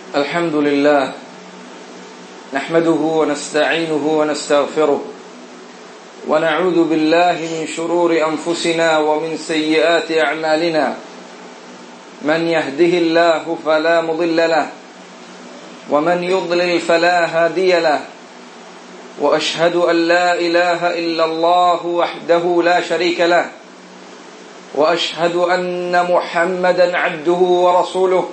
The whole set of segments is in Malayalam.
الحمد لله نحمده ونستعينه ونستغفره ونعوذ بالله من شرور أنفسنا ومن سيئات أعمالنا من يهده الله فلا مضل له ومن يضلل فلا هادي له وأشهد أن لا إله إلا الله وحده لا شريك له وأشهد أن محمدا عبده ورسوله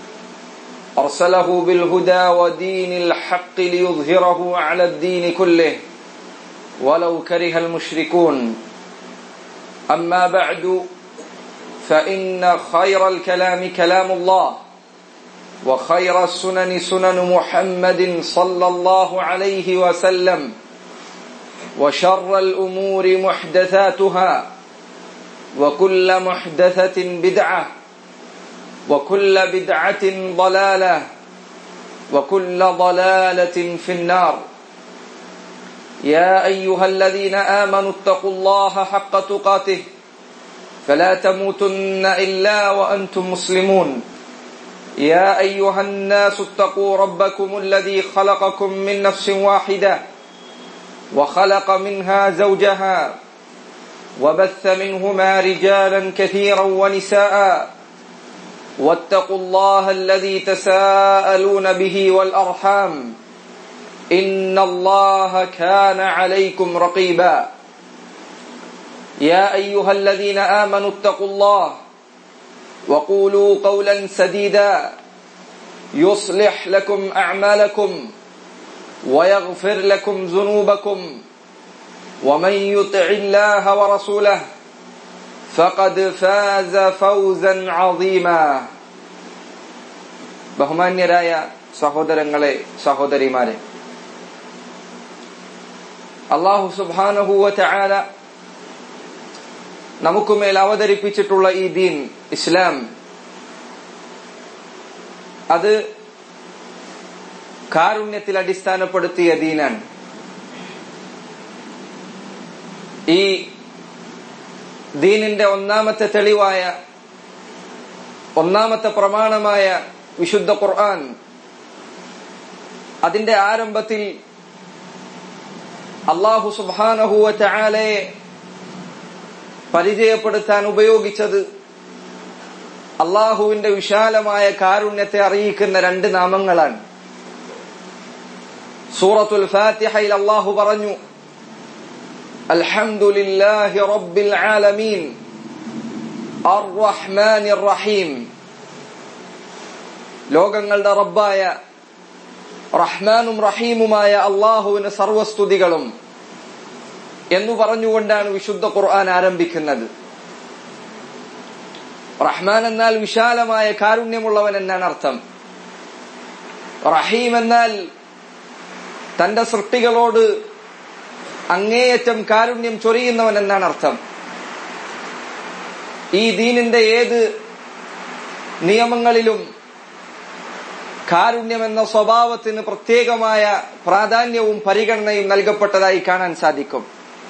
أرسله بالهدى ودين الحق ليظهره على الدين كله ولو كره المشركون أما بعد فإن خير الكلام كلام الله وخير السنن سنن محمد صلى الله عليه وسلم وشر الأمور محدثاتها وكل محدثة بدعة وكل بدعة ضلالة وكل ضلالة في النار يا أيها الذين آمنوا اتقوا الله حق تقاته فلا تموتن إلا وأنتم مسلمون يا أيها الناس اتقوا ربكم الذي خلقكم من نفس واحدة وخلق منها زوجها وبث منهما رجالا كثيرا ونساء واتقوا الله الذي تساءلون به والأرحام إن الله كان عليكم رقيبا يا أيها الذين آمنوا اتقوا الله وقولوا قولا سديدا يصلح لكم أعمالكم ويغفر لكم ذنوبكم ومن يطع الله ورسوله فقد فاز فوزا عظيما ബഹുമാന്യരായ സഹോദരങ്ങളെ സഹോദരിമാരെ, അല്ലാഹു സുബ്ഹാനഹു വ തആല നമുക്കുമേൽ അവതരിപ്പിച്ചിട്ടുള്ള ഈ ദീൻ ഇസ്ലാം, അത് കാരുണ്യത്തിൽ അടിസ്ഥാനപ്പെടുത്തിയ ദീനാണ്. ഈ ദീനിന്റെ ഒന്നാമത്തെ തെളിവായ, ഒന്നാമത്തെ പ്രമാണമായ വിശുദ്ധ ഖുർആൻ, അതിന്റെ ആരംഭത്തിൽ അല്ലാഹു സുബ്ഹാനഹു വ തആലയെ പരിചയപ്പെടുത്താൻ ഉപയോഗിച്ചത് അല്ലാഹുവിന്റെ വിശാലമായ കാരുണ്യത്തെ അറിയിക്കുന്ന രണ്ട് നാമങ്ങളാണ്. സൂറത്തുൽ ഫാത്തിഹയിൽ അല്ലാഹു പറഞ്ഞു, അൽഹംദുലില്ലാഹി റബ്ബിൽ ആലമീൻ അർറഹ്മാനിർ റഹീം. ലോകങ്ങളുടെ റബ്ബായ റഹ്മാനും റഹീമുമായ അല്ലാഹുവിന് സർവസ്തുതികളും എന്നു പറഞ്ഞുകൊണ്ടാണ് വിശുദ്ധ ഖുർആൻ ആരംഭിക്കുന്നത്. റഹ്മാൻ എന്നാൽ വിശാലമായ കാരുണ്യമുള്ളവൻ എന്നാണ് അർത്ഥം. റഹീം എന്നാൽ തന്റെ സൃഷ്ടികളോട് അങ്ങേയറ്റം കാരുണ്യം ചൊരിയുന്നവൻ എന്നാണ് അർത്ഥം. ഈ ദീനിന്റെ ഏത് നിയമങ്ങളിലും കാരുണ്യം എന്ന സ്വഭാവത്തിന് പ്രത്യേകമായ പ്രാധാന്യവും പരിഗണനയും നൽകപ്പെട്ടതായി കാണാൻ സാധിക്കും.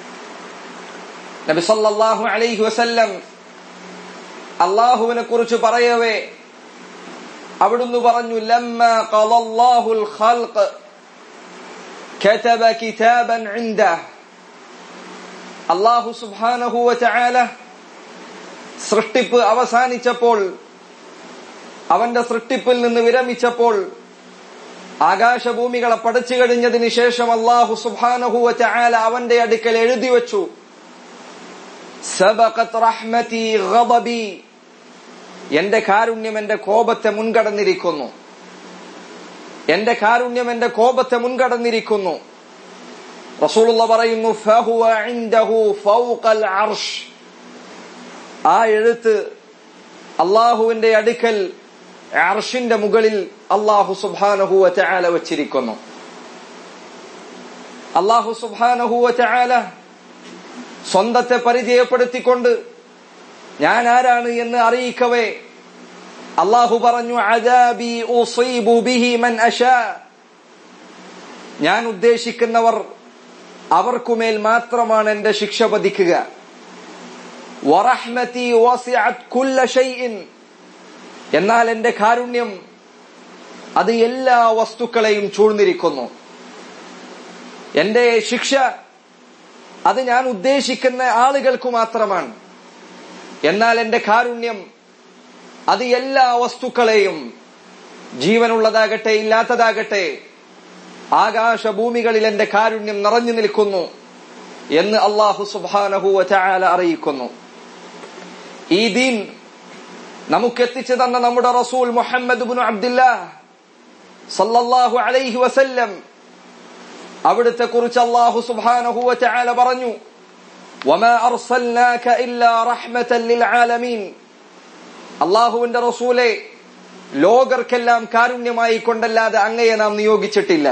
നബി സല്ലല്ലാഹു അലൈഹി വസല്ലം അല്ലാഹുവിനെ കുറിച്ച് പറയവേ അവിടുന്ന് പറഞ്ഞു, ലമ്മാ ഖളല്ലാഹുൽ ഖൽഖ് കതബ കിതാബൻ ഇൻദഹു. അല്ലാഹു സുബ്ഹാനഹു വ തആല സൃഷ്ടിപ്പ് അവസാനിച്ചപ്പോൾ, അവന്റെ സൃഷ്ടിപ്പിൽ നിന്ന് വിരമിച്ചപ്പോൾ, ആകാശഭൂമികളെ പടച്ചു കഴിഞ്ഞതിന് ശേഷം അല്ലാഹു സുബ്ഹാനഹു വ തആല അവന്റെ അടുക്കൽ എഴുതി വെച്ചു, സബഖത് റഹ്മതി ഗദബി. എന്റെ കാരുണ്യം എന്റെ കോപത്തെ മുൻകടന്നിരിക്കുന്നു. എന്റെ കാരുണ്യം എന്റെ കോപത്തെ മുൻകടന്നിരിക്കുന്നു. റസൂലുള്ളാഹി പറയുന്നു, ഫഹുവ ഇൻദഹു ഫൗഖൽ അർശ്. ആ എഴുത്ത് അല്ലാഹുവിന്റെ അടുക്കൽ അർശിന്റെ മുകളിൽ അല്ലാഹു സുബ്ഹാനഹു വ തആല വച്ചിരിക്കുന്നു. അല്ലാഹു സുബ്ഹാനഹു വ തആല സ്വന്തത്തെ പരിചയപ്പെടുത്തിക്കൊണ്ട് ഞാൻ ആരാണ് എന്ന് അറിയിക്കവേ അല്ലാഹു പറഞ്ഞു, അദാബി ഉസീബു ബിഹി മൻ അശാ. ഞാൻ ഉദ്ദേശിക്കുന്നവർ അവർക്കുമേൽ മാത്രമാണ് എന്റെ ശിക്ഷ പതിക്കുക. വറഹ്മതി വസിഅത് കുല്ല ഷൈഇൻ. എന്നാൽ എന്റെ കാരുണ്യം അത് എല്ലാ വസ്തുക്കളെയും ചൂഴ്ന്നിരിക്കുന്നു. എന്റെ ശിക്ഷ അത് ഞാൻ ഉദ്ദേശിക്കുന്ന ആളുകൾക്ക് മാത്രമാണ്. എന്നാൽ എന്റെ കാരുണ്യം അത് എല്ലാ വസ്തുക്കളെയും, ജീവനുള്ളതാകട്ടെ ഇല്ലാത്തതാകട്ടെ, ആകാശഭൂമികളിൽ എന്റെ കാരുണ്യം നിറഞ്ഞു നിൽക്കുന്നു എന്ന് അല്ലാഹു സുബ്ഹാനഹു വ തആല അറിയിക്കുന്നു. ഈ ദീൻ നമുക്ക് എത്തിച്ചു തന്ന നമ്മുടെ റസൂൽ മുഹമ്മദ് ഇബ്നു അബ്ദുല്ലാഹ് സല്ലല്ലാഹു അലൈഹി വസല്ലം, അവിടുത്തെ കുറിച്ച് അല്ലാഹു സുബ്ഹാനഹു വ തആല പറഞ്ഞു, വമാ അർസൽനാക ഇല്ലാ റഹ്മതൻ ലിൽ ആലമീൻ. അല്ലാഹുവിന്റെ റസൂലെ, ലോകർക്കെല്ലാം കാരുണ്യമായി കൊണ്ടല്ലാതെ അങ്ങയെ നാം നിയോഗിച്ചിട്ടില്ല.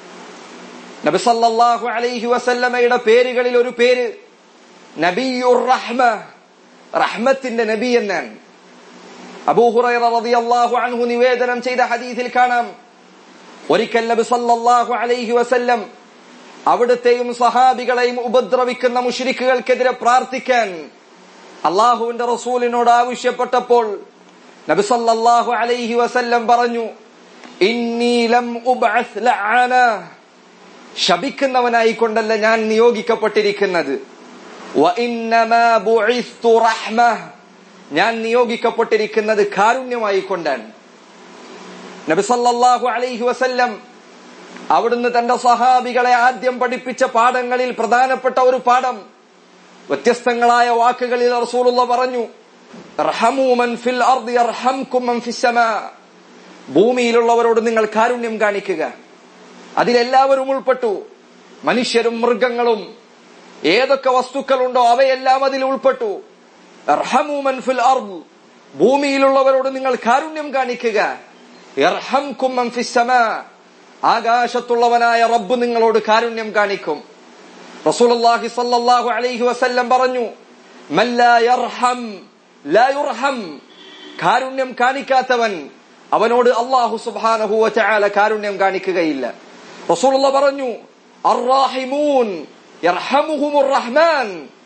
നബി സല്ലല്ലാഹു അലൈഹി വസല്ലമയുടെ പേരുകളിൽ ഒരു പേര് നബിയുർ റഹ്മ, റഹ്മത്തിന്റെ നബി എന്നാണ്. അബൂ ഹുറൈറ റളിയല്ലാഹു അൻഹു നിവേദനം ചെയ്ത ഹദീസിൽ കാണാം, ഒരിക്കൽ നബി സല്ലല്ലാഹു അലൈഹി വസല്ലം അവിടുത്തെയും സഹാബികളെയും ഉപദ്രവിക്കുന്ന മുശ്രിക്കുകൾക്കെതിരെ പ്രാർത്ഥിക്കാൻ അല്ലാഹുവിന്റെ റസൂലിനോട് ആവശ്യപ്പെട്ടപ്പോൾ നബി സല്ലല്ലാഹു അലൈഹി വസല്ലം പറഞ്ഞു, ഇന്നി ലം ഉബ്അസ് ലഅന, ശപിക്കുന്നവനായി കൊണ്ടല്ല ഞാൻ നിയോഗിക്കപ്പെട്ടിരിക്കുന്നത്. വ ഇന്നമാ ബുഇസ്തു റഹ്മ, ഞാൻ നിയോഗിക്കപ്പെട്ടിരിക്കുന്നത് കാരുണ്യമായി കൊണ്ടാണ്. നബി സല്ലല്ലാഹു അലൈഹി വസല്ലം അവിടുന്ന് തന്റെ സഹാബികളെ ആദ്യം പഠിപ്പിച്ച പാഠങ്ങളിൽ പ്രധാനപ്പെട്ട ഒരു പാഠം, വ്യത്യസ്തങ്ങളായ വാക്കുകളിൽ റസൂലുള്ളാഹി പറഞ്ഞു, റഹമു മൻ ഫിൽ അർദി യർഹംകും മൻ ഫിസ് സമാ, ഭൂമിയിലുള്ളവരോട് നിങ്ങൾ കാരുണ്യം കാണിക്കുക. അതിലെല്ലാവരും ഉൾപ്പെട്ടു, മനുഷ്യരും മൃഗങ്ങളും ഏതൊക്കെ വസ്തുക്കളുണ്ടോ അവയെല്ലാം അതിൽ ഉൾപ്പെട്ടു. ഇർഹമു മൻ ഫിൽ അർദ്, ഭൂമിയിലുള്ളവരോട് നിങ്ങൾ കാരുണ്യം കാണിക്കുക. യർഹംകും മൻ ഫിസ് സമാ, ആകാശത്തുള്ളവനായ റബ്ബ് നിങ്ങളോട് കാരുണ്യം കാണിക്കും. റസൂലുള്ളാഹി സ്വല്ലല്ലാഹു അലൈഹി വസല്ലം പറഞ്ഞു, മൻ ലാ യർഹം ലാ യുർഹം, കാരുണ്യം കാണിക്കാത്തവൻ അവനോട് അല്ലാഹു സുബ്ഹാനഹു വ തആല കാരുണ്യം കാണിക്കുകയില്ല. റസൂലുള്ളാഹി പറഞ്ഞു, അർറാഹിമൂൻ യർഹമുഹുമുർ റഹ്മാൻ,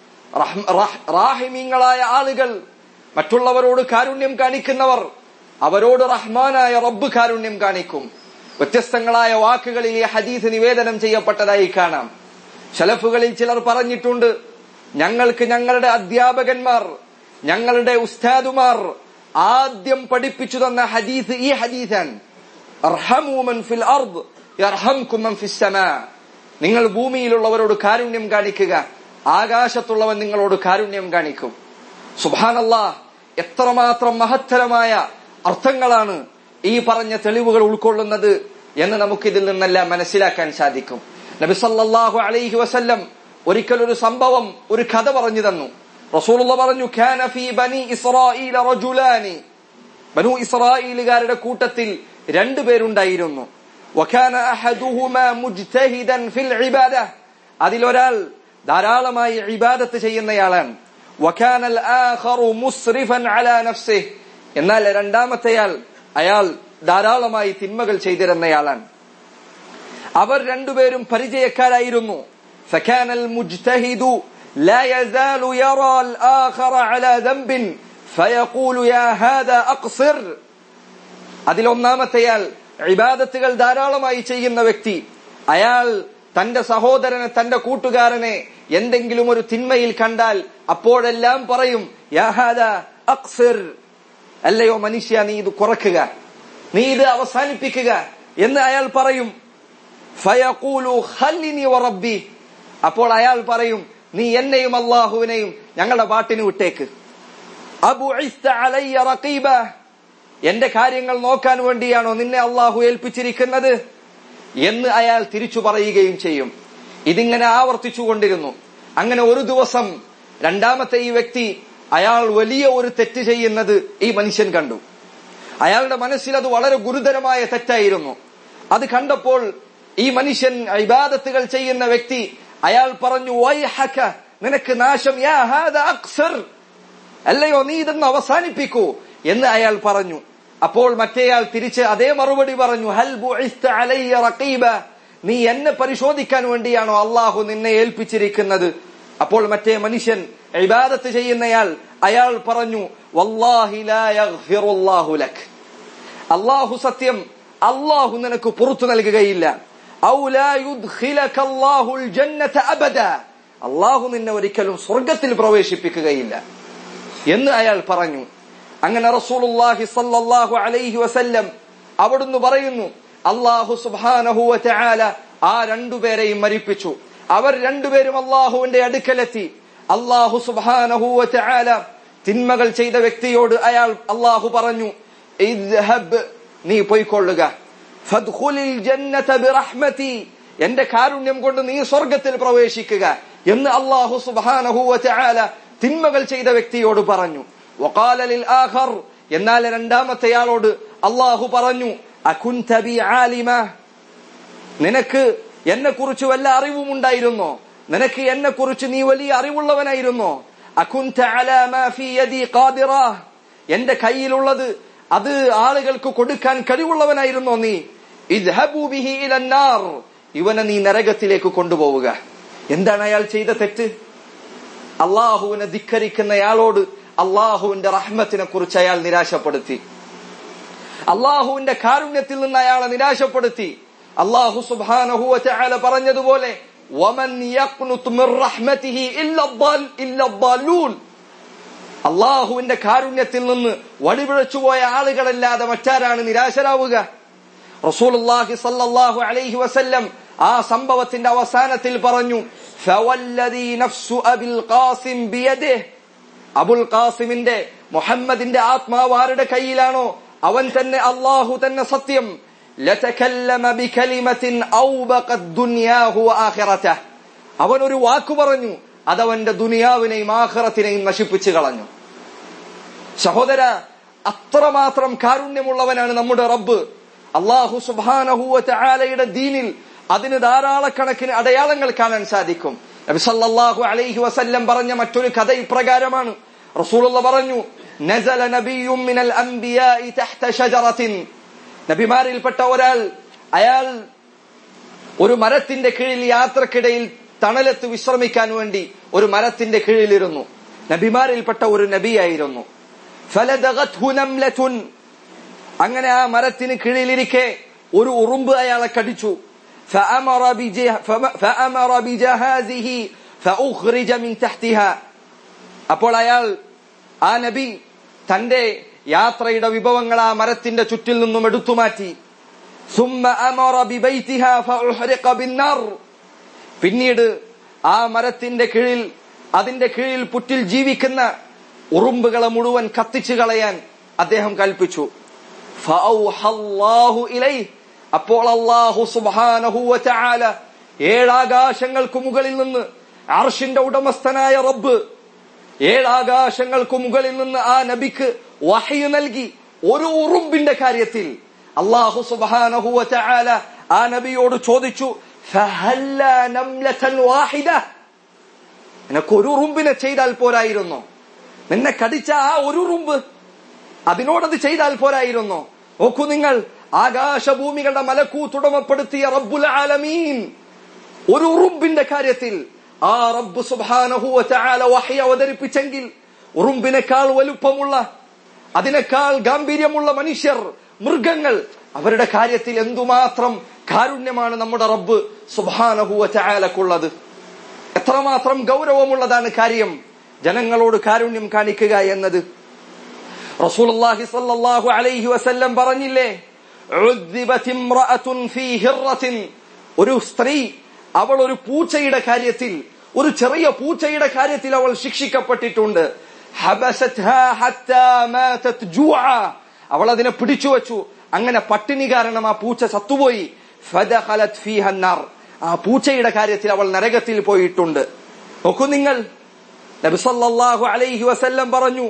റാഹിമീങ്ങളായ ആളുകൾ, മറ്റുള്ളവരോട് കാരുണ്യം കാണിക്കുന്നവർ, അവരോട് റഹ്മാനായ റബ്ബ് കാരുണ്യം കാണിക്കും. വ്യത്യസ്തങ്ങളായ വാക്കുകളിൽ ഈ ഹദീസ് നിവേദനം ചെയ്യപ്പെട്ടതായി കാണാം. സലഫുകളിൽ ചിലർ പറഞ്ഞിട്ടുണ്ട്, ഞങ്ങൾക്ക് ഞങ്ങളുടെ അധ്യാപകന്മാർ, ഞങ്ങളുടെ ഉസ്താദുമാർ ആദ്യം പഠിപ്പിച്ചു തന്ന ഹദീസ് ഈ ഹദീസാണ്, അർഹമു മൻ ഫിൽ അർദ് യർഹംകും മൻ ഫിസ് സമാ, നിങ്ങൾ ഭൂമിയിലുള്ളവരോട് കാരുണ്യം കാണിക്കുക, ആകാശത്തുള്ളവൻ നിങ്ങളോട് കാരുണ്യം കാണിക്കും. സുബ്ഹാനല്ലാഹ്, എത്രമാത്രം മഹത്തരമായ അർത്ഥങ്ങളാണ് ഈ പറഞ്ഞ തെളിവുകൾ ഉൾക്കൊള്ളുന്നത് എന്ന് നമുക്കിതിൽ നിന്നെല്ലാം മനസ്സിലാക്കാൻ സാധിക്കും. നബി സല്ലല്ലാഹു അലൈഹി വസല്ലം ഒരിക്കൽ ഒരു സംഭവം, ഒരു കഥ പറഞ്ഞു തന്നു. റസൂലുള്ളാഹി പറഞ്ഞു, കാന ഫീ ബനി ഇസ്രായീല റജുലാനി, ബനു ഇസ്രായീലുകാരുടെ കൂട്ടത്തിൽ രണ്ടുപേരുണ്ടായിരുന്നു. വകാന അഹദുഹുമാ മുജ്തഹിദൻ ഫിൽ ഇബാദ, അതിലൊരാൾ ധാരാളമായി ഇബാദത്ത് ചെയ്യുന്നയാളാണ്. വകാനൽ ആഖറു മുസ്രിഫൻ അലാ നഫ്സിഹി, എന്നാൽ രണ്ടാമത്തെയാൾ അയാൾ ധാരാളമായി തിന്മകൾ ചെയ്തിരുന്നയാളാണ്. അവർ രണ്ടുപേരും പരിചയക്കാരായിരുന്നു. ഫകാനൽ മുജ്തഹിദു لا يزال يرى الآخر على ذنب فيقول يا هذا أقصر, അതിലൊന്നാമത്തെയാൾ ഇബാദത്തുകൾ ധാരാളമായി ചെയ്യുന്ന വ്യക്തി, അയാൾ തന്റെ സഹോദരനെ, തന്റെ കൂട്ടുകാരനെ എന്തെങ്കിലും ഒരു തിന്മയിൽ കണ്ടാൽ അപ്പോഴെല്ലാം പറയും, യാ ഹാദാ അഖ്സിർ, അല്ലയോ മനുഷ്യ നീ ഇത് കുറക്കുക, നീ ഇത് അവസാനിപ്പിക്കുക എന്ന് അയാൾ പറയും. ഫയഖൂലു ഖല്ലിനി വറബ്ബി, അപ്പോൾ അയാൾ പറയും, നീ എന്നെയും അല്ലാഹുവിനെയും ഞങ്ങളുടെ പാട്ടിന് വിട്ടേക്ക്. അബുഇസ്ത അലയ്യ റഖീബ, എന്റെ കാര്യങ്ങൾ നോക്കാൻ വേണ്ടിയാണോ നിന്നെ അല്ലാഹു ഏൽപ്പിച്ചിരിക്കുന്നത് എന്ന് അയാൾ തിരിച്ചു പറയുകയും ചെയ്യും. ഇതിങ്ങനെ ആവർത്തിച്ചുകൊണ്ടിരുന്നു. അങ്ങനെ ഒരു ദിവസം രണ്ടാമത്തെ ഈ വ്യക്തി, അയാൾ വലിയ ഒരു തെറ്റ് ചെയ്യുന്നത് ഈ മനുഷ്യൻ കണ്ടു. അയാളുടെ മനസ്സിൽ അത് വളരെ ഗുരുതരമായ തെറ്റായിരുന്നു. അത് കണ്ടപ്പോൾ ഈ മനുഷ്യൻ, ഇബാദത്തുകൾ ചെയ്യുന്ന വ്യക്തി, അയാൾ പറഞ്ഞു, വൈഹക, നിനക്ക് നാശം, യാ ഹാദാ അഖ്സർ, അല്ലയോ നീ ഇതൊന്ന് അവസാനിപ്പിക്കൂ എന്ന് അയാൾ പറഞ്ഞു. അപ്പോൾ മറ്റേയാൾ തിരിച്ച് അതേ മറുപടി പറഞ്ഞു, ഹൽ ബുഇസ്ത അലയ്യ റഖീബ, നീ എന്നെ പരിശോധിക്കാൻ വേണ്ടിയാണോ അല്ലാഹു നിന്നെ ഏൽപ്പിച്ചിരിക്കുന്നത്? അപ്പോൾ മറ്റേ മനുഷ്യൻ, ഇബാദത്ത് ചെയ്യുന്നയാൾ, അയാൾ പറഞ്ഞു, വല്ലാഹി ലാ യഗ്ഫിറുല്ലാഹു ലക്, അല്ലാഹു സത്യം, അള്ളാഹു നിനക്ക് പുറത്തു നൽകുകയില്ല. ഔ ലാ യുദ്ഖിലക അല്ലാഹുൽ ജന്നത അബദ, അള്ളാഹു നിന്നെ ഒരിക്കലും സ്വർഗത്തിൽ പ്രവേശിപ്പിക്കുകയില്ല എന്ന് അയാൾ പറഞ്ഞു. അങ്ങനെ റസൂലുള്ളാഹി സ്വല്ലല്ലാഹു അലൈഹി വസല്ലം അവിടുന്ന് പറയുന്നു, അല്ലാഹു സുബ്ഹാനഹു വ തആല ആ രണ്ടുപേരെയും മരിപ്പിച്ചു. അവർ രണ്ടുപേരും അള്ളാഹുവിന്റെ അടുക്കലെത്തി. അല്ലാഹു സുബ്ഹാനഹു വ തആല തിന്മകൾ ചെയ്ത വ്യക്തിയോട് അള്ളാഹു പറഞ്ഞു, ഇദ്ഹബ്, നീ പോയിക്കൊള്ളുക, ഫദ്ഖുലിൽ ജന്നത ബിറഹ്മതി, എന്റെ കാരുണ്യം കൊണ്ട് നീ സ്വർഗത്തിൽ പ്രവേശിക്കുക എന്ന് അല്ലാഹു സുബ്ഹാനഹു വ തആല തിന്മകൾ ചെയ്ത വ്യക്തിയോട് പറഞ്ഞു. വഖാല ലിൽ ആഖർ, എന്നാൽ രണ്ടാമത്തെയാളോട് അല്ലാഹു പറഞ്ഞു, അകുൻത ബി ആലിമ, നിനക്ക് എന്നെ കുറിച്ച് വല്ല അറിവുമുണ്ടായിരുന്നോ? നിനക്ക് എന്നെ കുറിച്ച് നീ വലിയ അറിവുള്ളവനായിരുന്നോ? അകുൻത അലാ മാ ഫീ യദി ഖാദിറ, എന്റെ കയ്യിലുള്ളത് അത് ആളുകൾക്ക് കൊടുക്കാൻ കഴിവുള്ളവനായിരുന്നോ നീ? ഇദ്ഹബൂ ബിഹി ഇലന്നാർ, ഇവനെ നീ നരകത്തിലേക്ക് കൊണ്ടുപോവുക. എന്താണ് അയാൾ ചെയ്ത തെറ്റ്? അള്ളാഹുവിനെ ധിക്കരിക്കുന്നയാളോട് അള്ളാഹുവിന്റെ റഹ്മത്തിനെ കുറിച്ച് അയാൾ നിരാശപ്പെടുത്തി. അള്ളാഹുവിന്റെ കാരുണ്യത്തിൽ നിന്ന് അയാളെ നിരാശപ്പെടുത്തി. അള്ളാഹു സുബ്ഹാനഹു വ തആല പറഞ്ഞതുപോലെ, വമൻ യഖ്നുതു മിർ റഹ്മതിഹി ഇല്ല ദ്ദാലൂൻ, അള്ളാഹുവിന്റെ കാരുണ്യത്തിൽ നിന്ന് വഴിപിഴച്ചുപോയ ആളുകളല്ലാതെ മറ്റാരാണ് നിരാശരാവുക? റസൂലുള്ളാഹി സ്വല്ലല്ലാഹു അലൈഹി വസല്ലം ആ സംഭവത്തിന്റെ അവസാനത്തിൽ പറഞ്ഞു, ഫവല്ലദീ നഫ്സു അബിൽ ഖാസിം ബിയദിഹി, അബുൽ ഖാസിമിന്റെ മുഹമ്മദിന്റെ ആത്മാവ് ആരുടെ കയ്യിലാണോ അവൻ തന്നെ, അള്ളാഹു തന്നെ സത്യം, ലതകല്ലമ ബികലിമത്തിൻ ഔബഖത് ദുനിയാഹു വആഖിറതഹു, അവൻ ഒരു വാക്ക് പറഞ്ഞു, അതവന്റെ ദുനിയാവിനെയും ആഖിറത്തിനെയും നശിപ്പിച്ചു കളഞ്ഞു. സഹോദര, അത്രമാത്രം കാരുണ്യമുള്ളവനാണ് നമ്മുടെ റബ്ബ്. അല്ലാഹു സുബ്ഹാനഹു വ തആലയുടെ ദീനിൽ അതിന് ധാരാളക്കണക്കിന് അടയാളങ്ങൾ കാണാൻ സാധിക്കും. നബി സല്ലല്ലാഹു അലൈഹി വസല്ലം പറഞ്ഞ മറ്റൊരു കഥ ഇപ്രകാരമാണ്. റസൂലുള്ളാഹി പറഞ്ഞു, നസല നബിയ്യുൻ മിനൽ അംബിയാഇ തഹ്ത ഷജറത്തിൻ, നബിമാരിൽപ്പെട്ട ഒരാൾ, അയാൾ ഒരു മരത്തിന്റെ കീഴിൽ യാത്രക്കിടയിൽ തണലത്ത് വിശ്രമിക്കാൻ വേണ്ടി ഒരു മരത്തിന്റെ കീഴിലിരുന്നു. നബിമാരിൽപ്പെട്ട ഒരു നബിയായിരുന്നു. ഫലദഗത്ഹു നംലതുൻ, അങ്ങനെ ആ മരത്തിന് കീഴിലിരിക്കെ ഒരു ഉറുമ്പ് അയാളെ കടിച്ചു. ഫഅമറ ബിജഹാസിഹി ഫഉഖ്രിജ മിൻ തഹ്തിഹാ, അപ്പോൾ ആ നബി തന്റെ യാത്രയുടെ വിഭവങ്ങൾ ആ മരത്തിന്റെ ചുറ്റിൽ നിന്നും എടുത്തുമാറ്റി. സുമ്മ അമറ ബിബൈതിഹാ ഫഉഹ്രിഖ ബിന്നാർ, പിന്നീട് ആ മരത്തിന്റെ കീഴിൽ, അതിന്റെ കീഴിൽ പുറ്റിൽ ജീവിക്കുന്ന ഉറുമ്പുകളെ മുഴുവൻ കത്തിച്ചു കളയാൻ അദ്ദേഹം കൽപ്പിച്ചു. ഫഔഹല്ലാഹു ഇലൈഹി, അപ്പോൾ അല്ലാഹു സുബ്ഹാനഹു വ തആല ഏഴാകാശങ്ങൾക്ക് മുകളിൽ നിന്ന്, അർശിന്റെ ഉടമസ്ഥനായ റബ്ബ് ഏഴാകാശങ്ങൾക്ക് മുകളിൽ നിന്ന് ആ നബിക്ക് വഹ്യ് നൽകി. ഒരു ഉറുമ്പിന്റെ കാര്യത്തിൽ അല്ലാഹു സുബ്ഹാനഹു വ തആല ആ നബിയോട് ചോദിച്ചു, ഫഹല്ലാ നംലതൻ വാഹിദ, നിനക്ക് ഒരു ഉറുമ്പിനെ ചെയ്താൽ പോരായിരുന്നോ? നിന്നെ കടിച്ച ആ ഒരു ഉറുമ്പ്, അതിനോടത് ചെയ്താൽ പോരായിരുന്നോ? നോക്കൂ നിങ്ങൾ, ആകാശഭൂമികളുടെ മലക്കൂത്ത് ഉടമപ്പെടുത്തിയ റബ്ബുൽ ആലമീൻ ഒരു ഉറുമ്പിന്റെ കാര്യത്തിൽ ആ റബ്ബ് സുബ്ഹാനഹു വ തആല വഹ്യ് അവതരിപ്പിച്ചെങ്കിൽ, ഉറുമ്പിനേക്കാൾ വലുപ്പമുള്ള, അതിനേക്കാൾ ഗാംഭീര്യമുള്ള മനുഷ്യർ, മൃഗങ്ങൾ, അവരുടെ കാര്യത്തിൽ എന്തുമാത്രം കാരുണ്യമാണ് നമ്മുടെ റബ്ബ് സുബ്ഹാനഹു വ തആലക്കുള്ളത്. എത്രമാത്രം ഗൗരവമുള്ളതാണ് കാര്യം ജനങ്ങളോട് കാരുണ്യം കാണിക്കുക എന്നത്. റസൂലുള്ളാഹി സ്വല്ലല്ലാഹു അലൈഹി വസല്ലം പറഞ്ഞില്ലേ, ഉദ്ദിബത് ഇംറഅത്തുൻ ഫീ ഹിറത്തിൻ, ഒരു സ്ത്രീ, അവൾ ഒരു പൂച്ചയുടെ കാര്യത്തിൽ, ഒരു ചെറിയ പൂച്ചയുടെ കാര്യത്തിൽ അവൾ ശിക്ഷിക്കപ്പെട്ടിട്ടുണ്ട്. ഹബസത്ഹാ ഹത്താ മാതത് ജൂഅ, അവൾ അതിനെ പിടിച്ചു വെച്ചു, അങ്ങനെ പട്ടിണി കാരണം ആ പൂച്ച സത്തുപോയി. ഫദഖലത് ഫീഹാ അന്നാർ, ആ പൂച്ചയുടെ കാര്യത്തിൽ അവൾ നരകത്തിൽ പോയിട്ടുണ്ട്. നോക്കൂ നിങ്ങൾ, നബി സല്ലല്ലാഹു അലൈഹി വസല്ലം പറഞ്ഞു,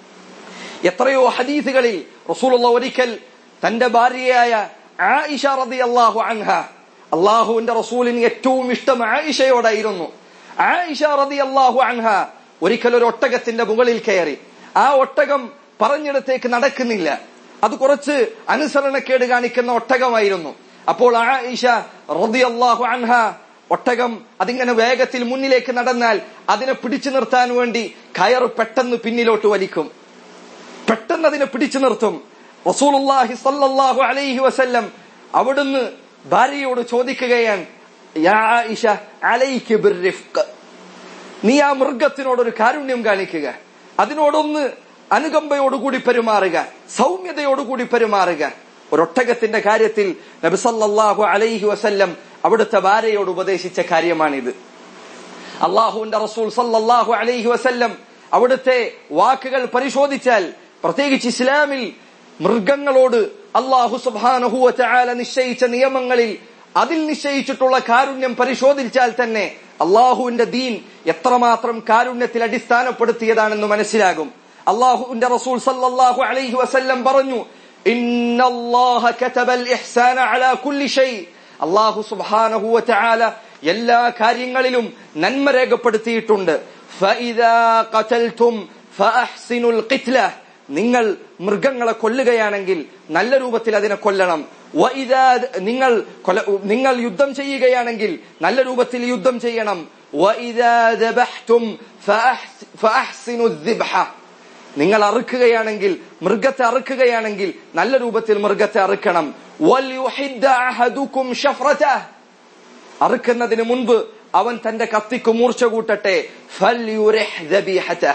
എത്രയോ ഹദീസുകളിൽ റസൂലുള്ളാഹി ഒരിക്കൽ തന്റെ ഭാര്യയായ ആയിഷ റളിയല്ലാഹു അൻഹ, അള്ളാഹുവിന്റെ റസൂലിന് ഏറ്റവും ഇഷ്ടം ആയിഷയോടായിരുന്നു. ആയിഷ റളിയല്ലാഹു അൻഹ ഒരിക്കൽ ഒരു ഒട്ടകത്തിന്റെ മുകളിൽ കയറി. ആ ഒട്ടകം പറഞ്ഞിടത്തേക്ക് നടക്കുന്നില്ല, അത് കുറച്ച് അനുസരണക്കേട് കാണിക്കുന്ന ഒട്ടകമായിരുന്നു. അപ്പോൾ ആയിഷ റളിയല്ലാഹു അൻഹ, ഒട്ടകം അതിങ്ങനെ വേഗത്തിൽ മുന്നിലേക്ക് നടന്നാൽ അതിനെ പിടിച്ചു നിർത്താൻ വേണ്ടി കയറ് പെട്ടെന്ന് പിന്നിലോട്ട് വലിക്കും, പെട്ടെന്ന് അതിനെ പിടിച്ചു നിർത്തും. റസൂലുള്ളാഹി സ്വല്ലല്ലാഹു അലൈഹി വസല്ലം അവിടുന്ന് ഭാര്യയോട് ചോദിക്കുകയാണ്, യാ ആയിഷ അലൈകി ബിർറിഫ്ഖ്, നീ ആ മൃഗത്തിനോടൊരു കാരുണ്യം കാണിക്കുക, അതിനോടൊന്ന് അനുകമ്പയോടുകൂടി പെരുമാറുക, സൗമ്യതയോടുകൂടി പെരുമാറുക. ഒരൊട്ടകത്തിന്റെ കാര്യത്തിൽ നബി സല്ലല്ലാഹു അലൈഹി വസല്ലം അവിടുത്തെ ഭാര്യയോട് ഉപദേശിച്ച കാര്യമാണിത്. അള്ളാഹുവിന്റെ റസൂൽ സല്ലല്ലാഹു അലൈഹി വസല്ലം അവിടുത്തെ വാക്കുകൾ പരിശോധിച്ചാൽ, പ്രത്യേകിച്ച് ഇസ്ലാമിൽ മൃഗങ്ങളോട് അല്ലാഹു സുബ്ഹാനഹു വ തആല നിശ്ചയിച്ച നിയമങ്ങളിൽ അതിൽ നിശ്ചയിച്ചിട്ടുള്ള കാരുണ്യം പരിശോധിച്ചാൽ തന്നെ അള്ളാഹുവിന്റെ ദീൻ എത്രമാത്രം കാരുണ്യത്തിൽ അടിസ്ഥാനപ്പെടുത്തിയതാണെന്ന് മനസ്സിലാകും. അള്ളാഹുവിന്റെ റസൂൽ സല്ലല്ലാഹു അലൈഹി വസല്ലം പറഞ്ഞു, ഇന്നല്ലാഹ കതബൽ ഇഹ്സാന അലാ കുല്ലി ഷൈ. അല്ലാഹു സുബ്ഹാനഹു വ തആല എല്ലാ കാര്യങ്ങളിലും നന്മ രേഖപ്പെടുത്തിയിട്ടുണ്ട്. ഫഇദാ ഖതൽതും ഫഅഹ്സിനുൽ ഖിത്ല, നിങ്ങൾ മൃഗങ്ങളെ കൊല്ലുകയാണെങ്കിൽ നല്ല രൂപത്തിൽ അതിനെ കൊല്ലണം. വഇദാ നിങ്ങൾ യുദ്ധം ചെയ്യുകയാണെങ്കിൽ നല്ല രൂപത്തിൽ യുദ്ധം ചെയ്യണം. വഇദാ ദബഹ്തും ഫഅഹ്സിനുൽ ദിബ്ഹ, നിങ്ങൾ അറുക്കുകയാണെങ്കിൽ, മൃഗത്തെ അറുക്കുകയാണെങ്കിൽ നല്ല രൂപത്തിൽ മൃഗത്തെ അറുക്കണം. വൽയുഹിദ്ദ അഹദുകും ശഫ്റതഹ്, അറുക്കുന്നതിന് മുൻപ് അവൻ തന്റെ കത്തിക്ക് മൂർച്ച കൂട്ടട്ടെ. ഫൽയുരിഹ് ദബീഹതഹ്,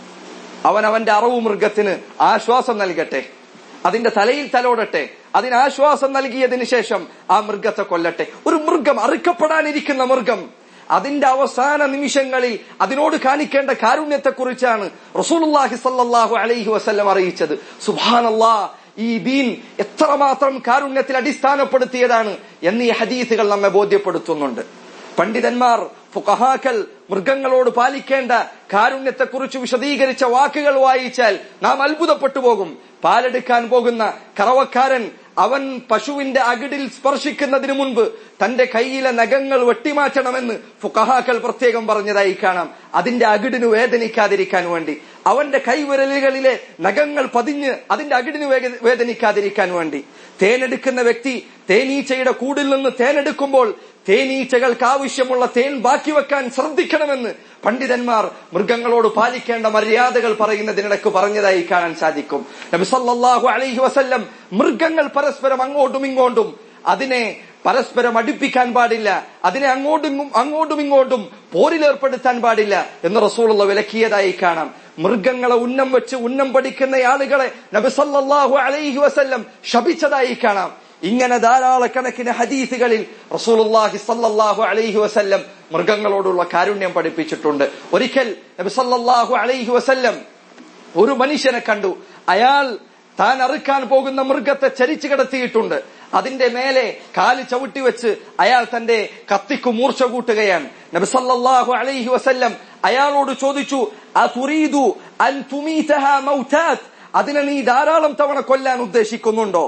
അവൻ അവന്റെ അറവു മൃഗത്തിന് ആശ്വാസം നൽകട്ടെ, അതിന്റെ തലയിൽ തലോടട്ടെ, അതിന് ആശ്വാസം നൽകിയതിനു ശേഷം ആ മൃഗത്തെ കൊല്ലട്ടെ. ഒരു മൃഗം, അറുക്കപ്പെടാനിരിക്കുന്ന മൃഗം, അതിന്റെ അവസാന നിമിഷങ്ങളിൽ അതിനോട് കാണിക്കേണ്ട കാരുണ്യത്തെക്കുറിച്ചാണ് റസൂലുള്ളാഹി സ്വല്ലല്ലാഹു അലൈഹി വസല്ലം അറിയിച്ചത്. സുബ്ഹാനല്ലാഹ്, ഈ ദീൻ എത്രമാത്രം കാരുണ്യത്തിൽ അടിസ്ഥാനപ്പെടുത്തിയതാണ് എന്ന് ഈ ഹദീസുകൾ നമ്മെ ബോധ്യപ്പെടുത്തുന്നുണ്ട്. പണ്ഡിതന്മാർ, ഫുഖഹാക്കൾ മൃഗങ്ങളോട് പാലിക്കേണ്ട കാരുണ്യത്തെക്കുറിച്ച് വിശദീകരിച്ച വാക്കുകൾ വായിച്ചാൽ നാം അത്ഭുതപ്പെട്ടു പോകും. പാലെടുക്കാൻ പോകുന്ന കറവക്കാരൻ അവൻ പശുവിന്റെ അകിടിൽ സ്പർശിക്കുന്നതിന് മുൻപ് തന്റെ കൈയിലെ നഖങ്ങൾ വെട്ടിമാറ്റണമെന്ന് ഫുഖഹാക്കൾ പ്രത്യേകം പറഞ്ഞതായി കാണാം. അതിന്റെ അകിടിന് വേദനിക്കാതിരിക്കാൻ വേണ്ടി, അവന്റെ കൈവിരലുകളിലെ നഖങ്ങൾ പതിഞ്ഞ് അതിന്റെ അകിടിന് വേദനിക്കാതിരിക്കാൻ വേണ്ടി. തേനെടുക്കുന്ന വ്യക്തി തേനീച്ചയുടെ കൂടിൽ നിന്ന് തേനെടുക്കുമ്പോൾ തേനീച്ചകൾക്ക് ആവശ്യമുള്ള തേൻ ബാക്കി വെക്കാൻ ശ്രദ്ധിക്കണമെന്ന് പണ്ഡിതന്മാർ മൃഗങ്ങളോട് പാലിക്കേണ്ട മര്യാദകൾ പറയുന്നതിനിടക്ക് പറഞ്ഞതായി കാണാൻ സാധിക്കും. നബി സല്ലല്ലാഹു അലൈഹി വസല്ലം മൃഗങ്ങൾ പരസ്പരം അങ്ങോട്ടും ഇങ്ങോട്ടും അതിനെ പരസ്പരം അടുപ്പിക്കാൻ പാടില്ല, അതിനെ അങ്ങോട്ടും ഇങ്ങോട്ടും പോരിലേർപ്പെടുത്താൻ പാടില്ല എന്ന് റസൂലുള്ളാഹി വിലക്കിയതായി കാണാം. മൃഗങ്ങളെ ഉന്നം വെച്ച് ഉന്നം പഠിക്കുന്ന ആളുകളെ നബി സല്ലല്ലാഹു അലൈഹി വസല്ലം ശപിച്ചതായി കാണാം. ഇങ്ങനെ ധാരാളക്കണക്കിന് ഹദീസുകളിൽ റസൂലുള്ളാഹി സ്വല്ലല്ലാഹു അലൈഹി വസല്ലം മൃഗങ്ങളോടുള്ള കാരുണ്യം പഠിപ്പിച്ചിട്ടുണ്ട്. ഒരിക്കൽ നബി സല്ലല്ലാഹു അലൈഹി വസല്ലം ഒരു മനുഷ്യനെ കണ്ടു. അയാൾ താൻ അറുക്കാൻ പോകുന്ന മൃഗത്തെ ചരിച്ചു കിടത്തിയിട്ടുണ്ട്. അതിന്റെ മേലെ കാല് ചവിട്ടി വെച്ച് അയാൾ തന്റെ കത്തിക്ക് മൂർച്ച കൂട്ടുകയാണ്. നബി സല്ലല്ലാഹു അലൈഹി വസല്ലം അയാളോട് ചോദിച്ചു, അതുരീദു അൻ തുമീതഹാ മൗതാത്, അതിനെ നീ ധാരാളം തവണ കൊല്ലാൻ ഉദ്ദേശിക്കുന്നുണ്ടോ?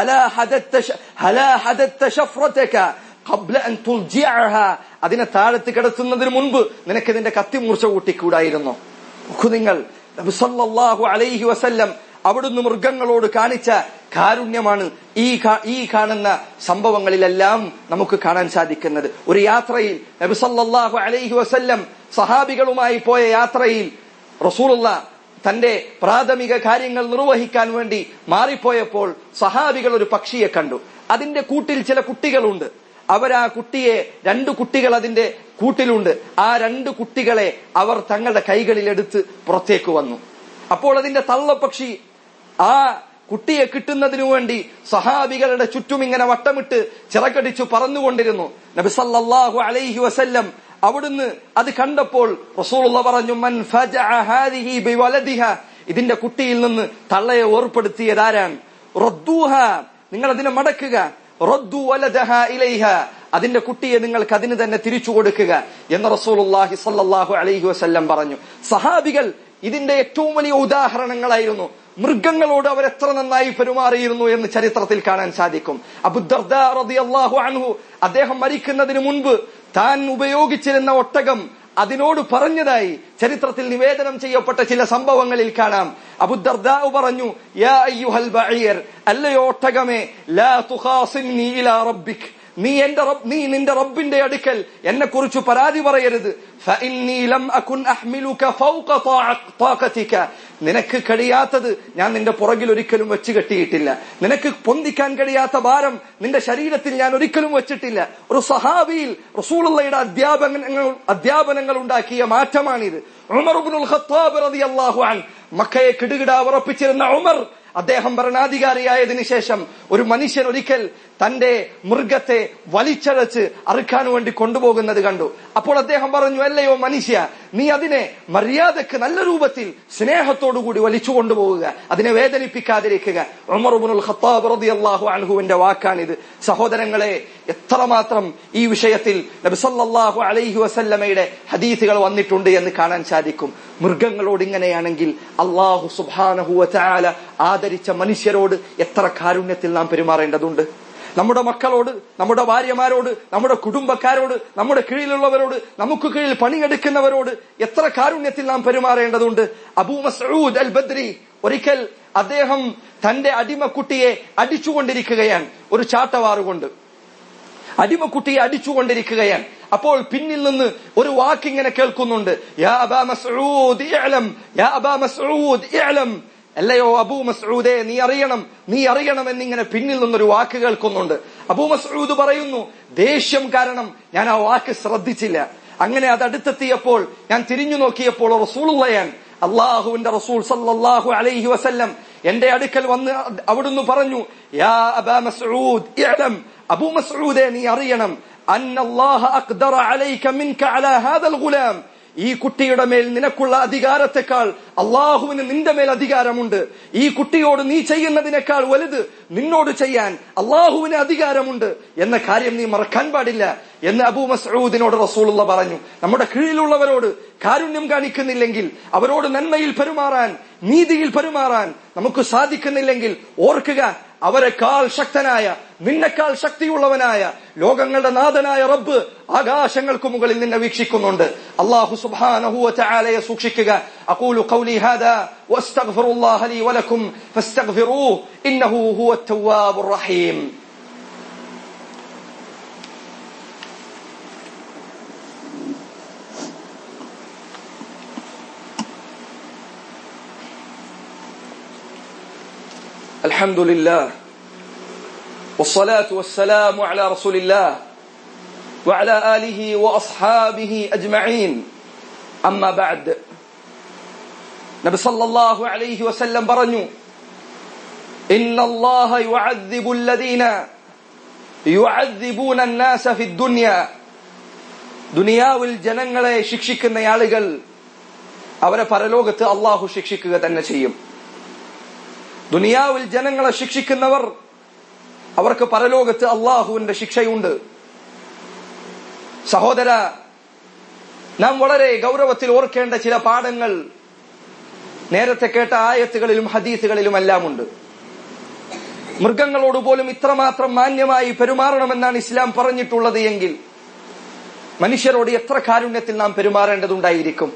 അതിനെ താഴത്ത് കിടത്തുന്നതിന് മുൻപ് നിനക്ക് ഇതിന്റെ കത്തി മൂർച്ച കൂട്ടിക്കൂടായിരുന്നോ? നിങ്ങൾ നബി സല്ലല്ലാഹു അലൈഹി വസല്ലം അവിടുന്ന് മൃഗങ്ങളോട് കാണിച്ച കാരുണ്യമാണ് ഈ കാണുന്ന സംഭവങ്ങളിലെല്ലാം നമുക്ക് കാണാൻ സാധിക്കുന്നത്. ഒരു യാത്രയിൽ നബി സല്ലല്ലാഹു അലൈഹി വസല്ലം സഹാബികളുമായി പോയ യാത്രയിൽ റസൂലുള്ളാഹി തന്റെ പ്രാഥമിക കാര്യങ്ങൾ നിർവഹിക്കാൻ വേണ്ടി മാറിപ്പോയപ്പോൾ സഹാബികൾ ഒരു പക്ഷിയെ കണ്ടു. അതിന്റെ കൂട്ടിൽ ചില കുട്ടികളുണ്ട്. അവരാ കുട്ടിയെ, 2 കുട്ടികൾ അതിന്റെ കൂട്ടിലുണ്ട്. ആ 2 കുട്ടികളെ അവർ തങ്ങളുടെ കൈകളിൽ എടുത്ത് പുറത്തേക്ക് വന്നു. അപ്പോൾ അതിന്റെ തള്ളപ്പക്ഷി ആ കുട്ടിയെ കിട്ടുന്നതിനു വേണ്ടി സഹാബികളുടെ ചുറ്റും ഇങ്ങനെ വട്ടമിട്ട് ചിറകടിച്ചു പറന്നുകൊണ്ടിരുന്നു. നബി സല്ലല്ലാഹു അലൈഹി വസല്ലം അവിടുന്ന് അത് കണ്ടപ്പോൾ റസൂലുള്ളാഹി പറഞ്ഞു, മൻ ഫജഅ ഹാദിഹി ബിവലദിഹ, ഇതിന്റെ കുട്ടിയിൽ നിന്ന് തള്ളയെ ഓർപ്പെടുത്തിയതാരാണ്? റദ്ദൂഹ, നിങ്ങൾ അതിനെ മടക്കുക. റദ്ദു വലദഹ ഇലൈഹ, അതിന്റെ കുട്ടിയെ നിങ്ങൾക്ക് അതിന് തന്നെ തിരിച്ചു കൊടുക്കുക എന്ന് റസൂലുള്ളാഹി സ്വല്ലല്ലാഹു അലൈഹി വസല്ലം പറഞ്ഞു. സഹാബികൾ ഇതിന്റെ ഏറ്റവും വലിയ ഉദാഹരണങ്ങളായിരുന്നു. മൃഗങ്ങളോട് അവർ എത്ര നന്നായി പെരുമാറിയിരുന്നു എന്ന് ചരിത്രത്തിൽ കാണാൻ സാധിക്കും. അബൂ ദർദാ റളിയല്ലാഹു അൻഹു അദ്ദേഹം മരിക്കുന്നതിന് മുൻപ് താൻ ഉപയോഗിച്ചിരുന്ന ഒട്ടകം അതിനോട് പറഞ്ഞതായി ചരിത്രത്തിൽ നിവേദനം ചെയ്യപ്പെട്ട ചില സംഭവങ്ങളിൽ കാണാം. അബൂ ദർദാ പറഞ്ഞു, യാ അയ്യുഹൽ ബഈർ, അല്ലയോ ഒട്ടകമേ, ലാ തുഖാസിംനി ഇലാ റബ്ബിക്, നീ നിന്റെ റബ്ബിന്റെ അടുക്കൽ എന്നെ കുറിച്ച് പരാതി പറയരുത്. ഫഇന്നീ ലം അകുൻ അഹ്മിലുക ഫൗക ത്വാഖതിക, നിനക്ക് കഴിയാത്തത് ഞാൻ നിന്റെ പുറകിൽ ഒരിക്കലും വെച്ച് കെട്ടിയിട്ടില്ല. നിനക്ക് പൊന്തിക്കാൻ കഴിയാത്ത ഭാരം നിന്റെ ശരീരത്തിൽ ഞാൻ ഒരിക്കലും വെച്ചിട്ടില്ല. ഒരു സഹാബിയിൽ റസൂലുള്ളാഹിയുടെ അധ്യാപനങ്ങൾ ഉണ്ടാക്കിയ മാറ്റമാണിത്. ഉമർ ഇബ്നുൽ ഖത്താബ് റളിയല്ലാഹു അൻഹു, മക്കയെ കിടുകിടാ ഉറപ്പിച്ചിരുന്ന ഉമർ, അദ്ദേഹം ഭരണാധികാരിയായതിനു ശേഷം ഒരു മനുഷ്യൻ ഒരിക്കൽ തന്റെ മൃഗത്തെ വലിച്ചഴച്ച് അറുക്കാൻ വേണ്ടി കൊണ്ടുപോകുന്നത് കണ്ടു. അപ്പോൾ അദ്ദേഹം പറഞ്ഞു, അല്ലയോ മനുഷ്യ, നീ അതിനെ മര്യാദക്ക് നല്ല രൂപത്തിൽ സ്നേഹത്തോടുകൂടി വലിച്ചു കൊണ്ടുപോകുക, അതിനെ വേദനിപ്പിക്കാതിരിക്കുക. ഉമർ ഇബ്നുൽ ഖത്താബ് റളിയല്ലാഹു അൻഹുവിന്റെ വാക്കാണിത്. സഹോദരങ്ങളെ, എത്രമാത്രം ഈ വിഷയത്തിൽ നബി സല്ലല്ലാഹു അലൈഹി വസല്ലമയുടെ ഹദീസുകൾ വന്നിട്ടുണ്ട് എന്ന് കാണാൻ സാധിക്കും. മൃഗങ്ങളോട് ഇങ്ങനെയാണെങ്കിൽ അല്ലാഹു സുബ്ഹാനഹു വ തആല ആദരിച്ച മനുഷ്യരോട് എത്ര കാരുണ്യത്തിൽ നാം പെരുമാറേണ്ടതുണ്ട്. നമ്മുടെ മക്കളോട്, നമ്മുടെ ഭാര്യമാരോട്, നമ്മുടെ കുടുംബക്കാരോട്, നമ്മുടെ കീഴിലുള്ളവരോട്, നമുക്ക് കീഴിൽ പണിയെടുക്കുന്നവരോട് എത്ര കാരുണ്യത്തിൽ നാം പെരുമാറേണ്ടതുണ്ട്. അബൂ മസ്ഊദ് അൽ ബദ്രി ഒരിക്കൽ അദ്ദേഹം തന്റെ അടിമക്കുട്ടിയെ അടിച്ചുകൊണ്ടിരിക്കുകയാണ്, ഒരു ചാട്ടവാറുകൊണ്ട് അടിമക്കുട്ടിയെ അടിച്ചുകൊണ്ടിരിക്കുകയാണ്. അപ്പോൾ പിന്നിൽ നിന്ന് ഒരു വാക്കിങ്ങനെ കേൾക്കുന്നുണ്ട്, യാ അബാ മസ്ഊദ് ഇഅ്ലം, യാ അബാ മസ്ഊദ് ഇഅ്ലം, അല്ലയോ അബൂ മസ്ഊദേ നീ അറിയണം എന്നിങ്ങനെ പിന്നിൽ നിന്നൊരു വാക്ക് കേൾക്കുന്നുണ്ട്. അബൂ മസ്ഊദ് പറയുന്നു, ദേഷ്യം കാരണം ഞാൻ ആ വാക്ക് ശ്രദ്ധിച്ചില്ല. അങ്ങനെ അത് അടുത്തെത്തിയപ്പോൾ ഞാൻ തിരിഞ്ഞു നോക്കിയപ്പോൾ റസൂലുള്ളാഹിയാണ്, അല്ലാഹുവിന്റെ റസൂൽ സല്ലല്ലാഹു അലൈഹി വസല്ലം എന്റെ അടുക്കൽ വന്ന് അവിടുന്ന് പറഞ്ഞു, യാ അബാ മസ്ഊദ് ഇഅ്ലം, അബൂ മസ്ഊദേ നീ അറിയണം, അന്നല്ലാഹ അഖ്ദറ അലൈക മിൻക അലാ ഹാദൽ ഗുലാം, ഈ കുട്ടിയുടെ മേൽ നിനക്കുള്ള അധികാരത്തെക്കാൾ അള്ളാഹുവിന് നിന്റെ മേൽ അധികാരമുണ്ട്. ഈ കുട്ടിയോട് നീ ചെയ്യുന്നതിനേക്കാൾ വലുത് നിന്നോട് ചെയ്യാൻ അള്ളാഹുവിന് അധികാരമുണ്ട് എന്ന കാര്യം നീ മറക്കാൻ പാടില്ല എന്ന് അബൂ മസ്ഊദിനോട് റസൂലുള്ളാഹി പറഞ്ഞു. നമ്മുടെ കീഴിലുള്ളവരോട് കാരുണ്യം കാണിക്കുന്നില്ലെങ്കിൽ, അവരോട് നന്മയിൽ പെരുമാറാൻ, നീതിയിൽ പെരുമാറാൻ നമുക്ക് സാധിക്കുന്നില്ലെങ്കിൽ ഓർക്കുക, അവരെക്കാൾ ശക്തനായ, നിന്നെക്കാൾ ശക്തിയുള്ളവനായ, ലോകങ്ങളുടെ നാഥനായ റബ്ബ് ആകാശങ്ങൾക്ക് മുകളിൽ നിന്നെ വീക്ഷിക്കുന്നുണ്ട്. അല്ലാഹു സുബ്ഹാനഹു വ തആലയെ സൂക്ഷിക്കുക. അഖൂലു ഖൗലി ഹാദാ വസ്തഗ്ഫിറുല്ലാഹ ലീ വലക്കും ഫസ്തഗ്ഫിറൂഹു ഇന്നഹു ഹുവത് തവ്വാബുർ റഹീം. الحمد لله والصلاة والسلام على رسول الله وعلى آله وأصحابه أجمعين أما بعد. نبي صلى الله عليه وسلم برنوا إن الله يعذب الذين يعذبون الناس في الدنيا. ദുനിയാവിൽ ജനങ്ങളെ ശിക്ഷിക്കുന്ന ആളുകൾ അവരെ പരലോകത്ത് അല്ലാഹു ശിക്ഷിക്കുക തന്നെ ചെയ്യും. ദുനിയാവിൽ ജനങ്ങളെ ശിക്ഷിക്കുന്നവർ, അവർക്ക് പരലോകത്ത് അള്ളാഹുവിന്റെ ശിക്ഷയുണ്ട്. സഹോദര, നാം വളരെ ഗൗരവത്തിൽ ഓർക്കേണ്ട ചില പാഠങ്ങൾ നേരത്തെ കേട്ട ആയത്തുകളിലും ഹദീസുകളിലുമെല്ലാം ഉണ്ട്. മൃഗങ്ങളോട് പോലും ഇത്രമാത്രം മാന്യമായി പെരുമാറണമെന്നാണ് ഇസ്ലാം പറഞ്ഞിട്ടുള്ളത് എങ്കിൽ മനുഷ്യരോട് എത്ര കാരുണ്യത്തിൽ നാം പെരുമാറേണ്ടതുണ്ടായിരിക്കും.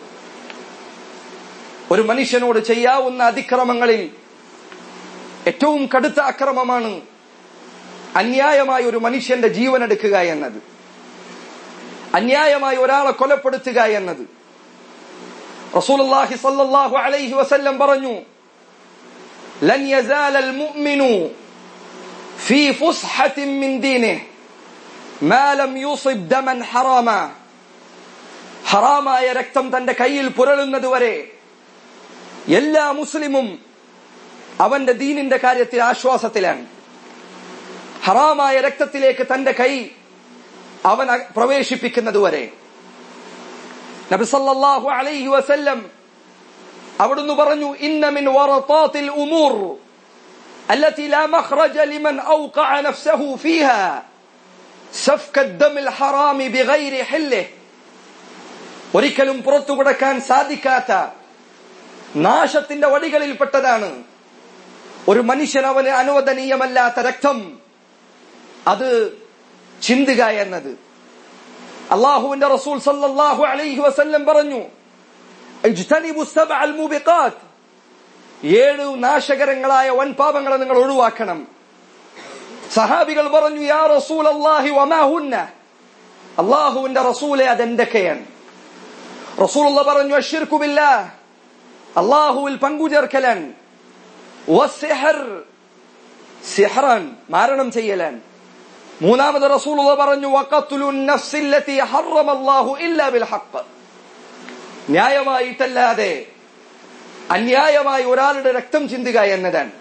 ഒരു മനുഷ്യനോട് ചെയ്യാവുന്ന അതിക്രമങ്ങളിൽ ഏറ്റവും കടുത്ത അക്രമമാണ് അന്യായമായി ഒരു മനുഷ്യന്റെ ജീവൻ എടുക്കുക എന്നത്, അന്യായമായി ഒരാളെ കൊലപ്പെടുത്തുക എന്നത്. റസൂലുള്ളാഹി സ്വല്ലല്ലാഹു അലൈഹി വസല്ലം പറഞ്ഞു, ലൻ യസാലൽ മുഅ്മിനു ഫീ ഫുസ്ഹത്തിൻ മിൻ ദീനിഹി മാ ലം യുസിബ് ദമൻ ഹറാമ. ഹറാമായ രക്തം തന്റെ കയ്യിൽ പുരളുന്നതുവരെ എല്ലാ മുസ്ലിമും അവന്റെ ദീനിന്റെ കാര്യത്തിൽ ആശ്വാസത്തിലാണ്. ഹറാമായ രക്തത്തിലേക്ക് തന്റെ കൈ അവൻ പ്രവേശിപ്പിക്കുന്നതുവരെ. നബി സല്ലല്ലാഹു അലൈഹി വസല്ലം അവിടുന്ന് പറഞ്ഞു, ഇന്ന മിൻ വറതാത്തിൽ ഉമൂർ അല്ലതി ലാ മഖ്റജ ലിമൻ ഔഖഅ നഫ്സഹു ഫീഹാ സഫ്ക ദമിൽ ഹറാമി ബിഗൈരി ഹില്ലിഹി. ഒരിക്കലും പുറത്തു കടക്കാൻ സാധിക്കാത്ത നാശത്തിന്റെ വടികളിൽപ്പെട്ടതാണ് ഒരു മനുഷ്യൻ അവന് അനുവദനീയമല്ലാത്ത രക്തം അത് ചിന്തുക എന്നത്. അല്ലാഹുവിന്റെ റസൂൽ സല്ലല്ലാഹു അലൈഹി വസല്ലം പറഞ്ഞു, ഇജ്തനിബു സബ്അൽ മുബിഖാത്ത്, 7 നാശകരങ്ങളായ വൻപാപങ്ങളെ നിങ്ങൾ ഒഴിവാക്കണം. സഹാബികൾ പറഞ്ഞു, യാ റസൂലല്ലാഹി വമാ ഹുന്ന, അല്ലാഹുവിന്റെ റസൂലേ അതെന്തൊക്കെയാണ്? റസൂലുള്ളാഹി പറഞ്ഞു, അശ്ശിർകു ബില്ലാഹ്, അല്ലാഹുവിൽ പങ്കുചേർക്കലാൻ, വസ്സിഹർ, സിഹ്റാൻ, മാരണം ചെയ്യലാൻ. മൂന്നാമത് റസൂലുള്ളാഹി പറഞ്ഞു, വഖത്ലുൻ നഫ്സില്ലതി ഹറമല്ലാഹു ഇല്ലാ ബിൽ ഹഖ്, ന്യായമായിട്ടല്ലാതെ അന്യായമായി ഒരാളുടെ രക്തം ചിന്തുക എന്നതാണ്.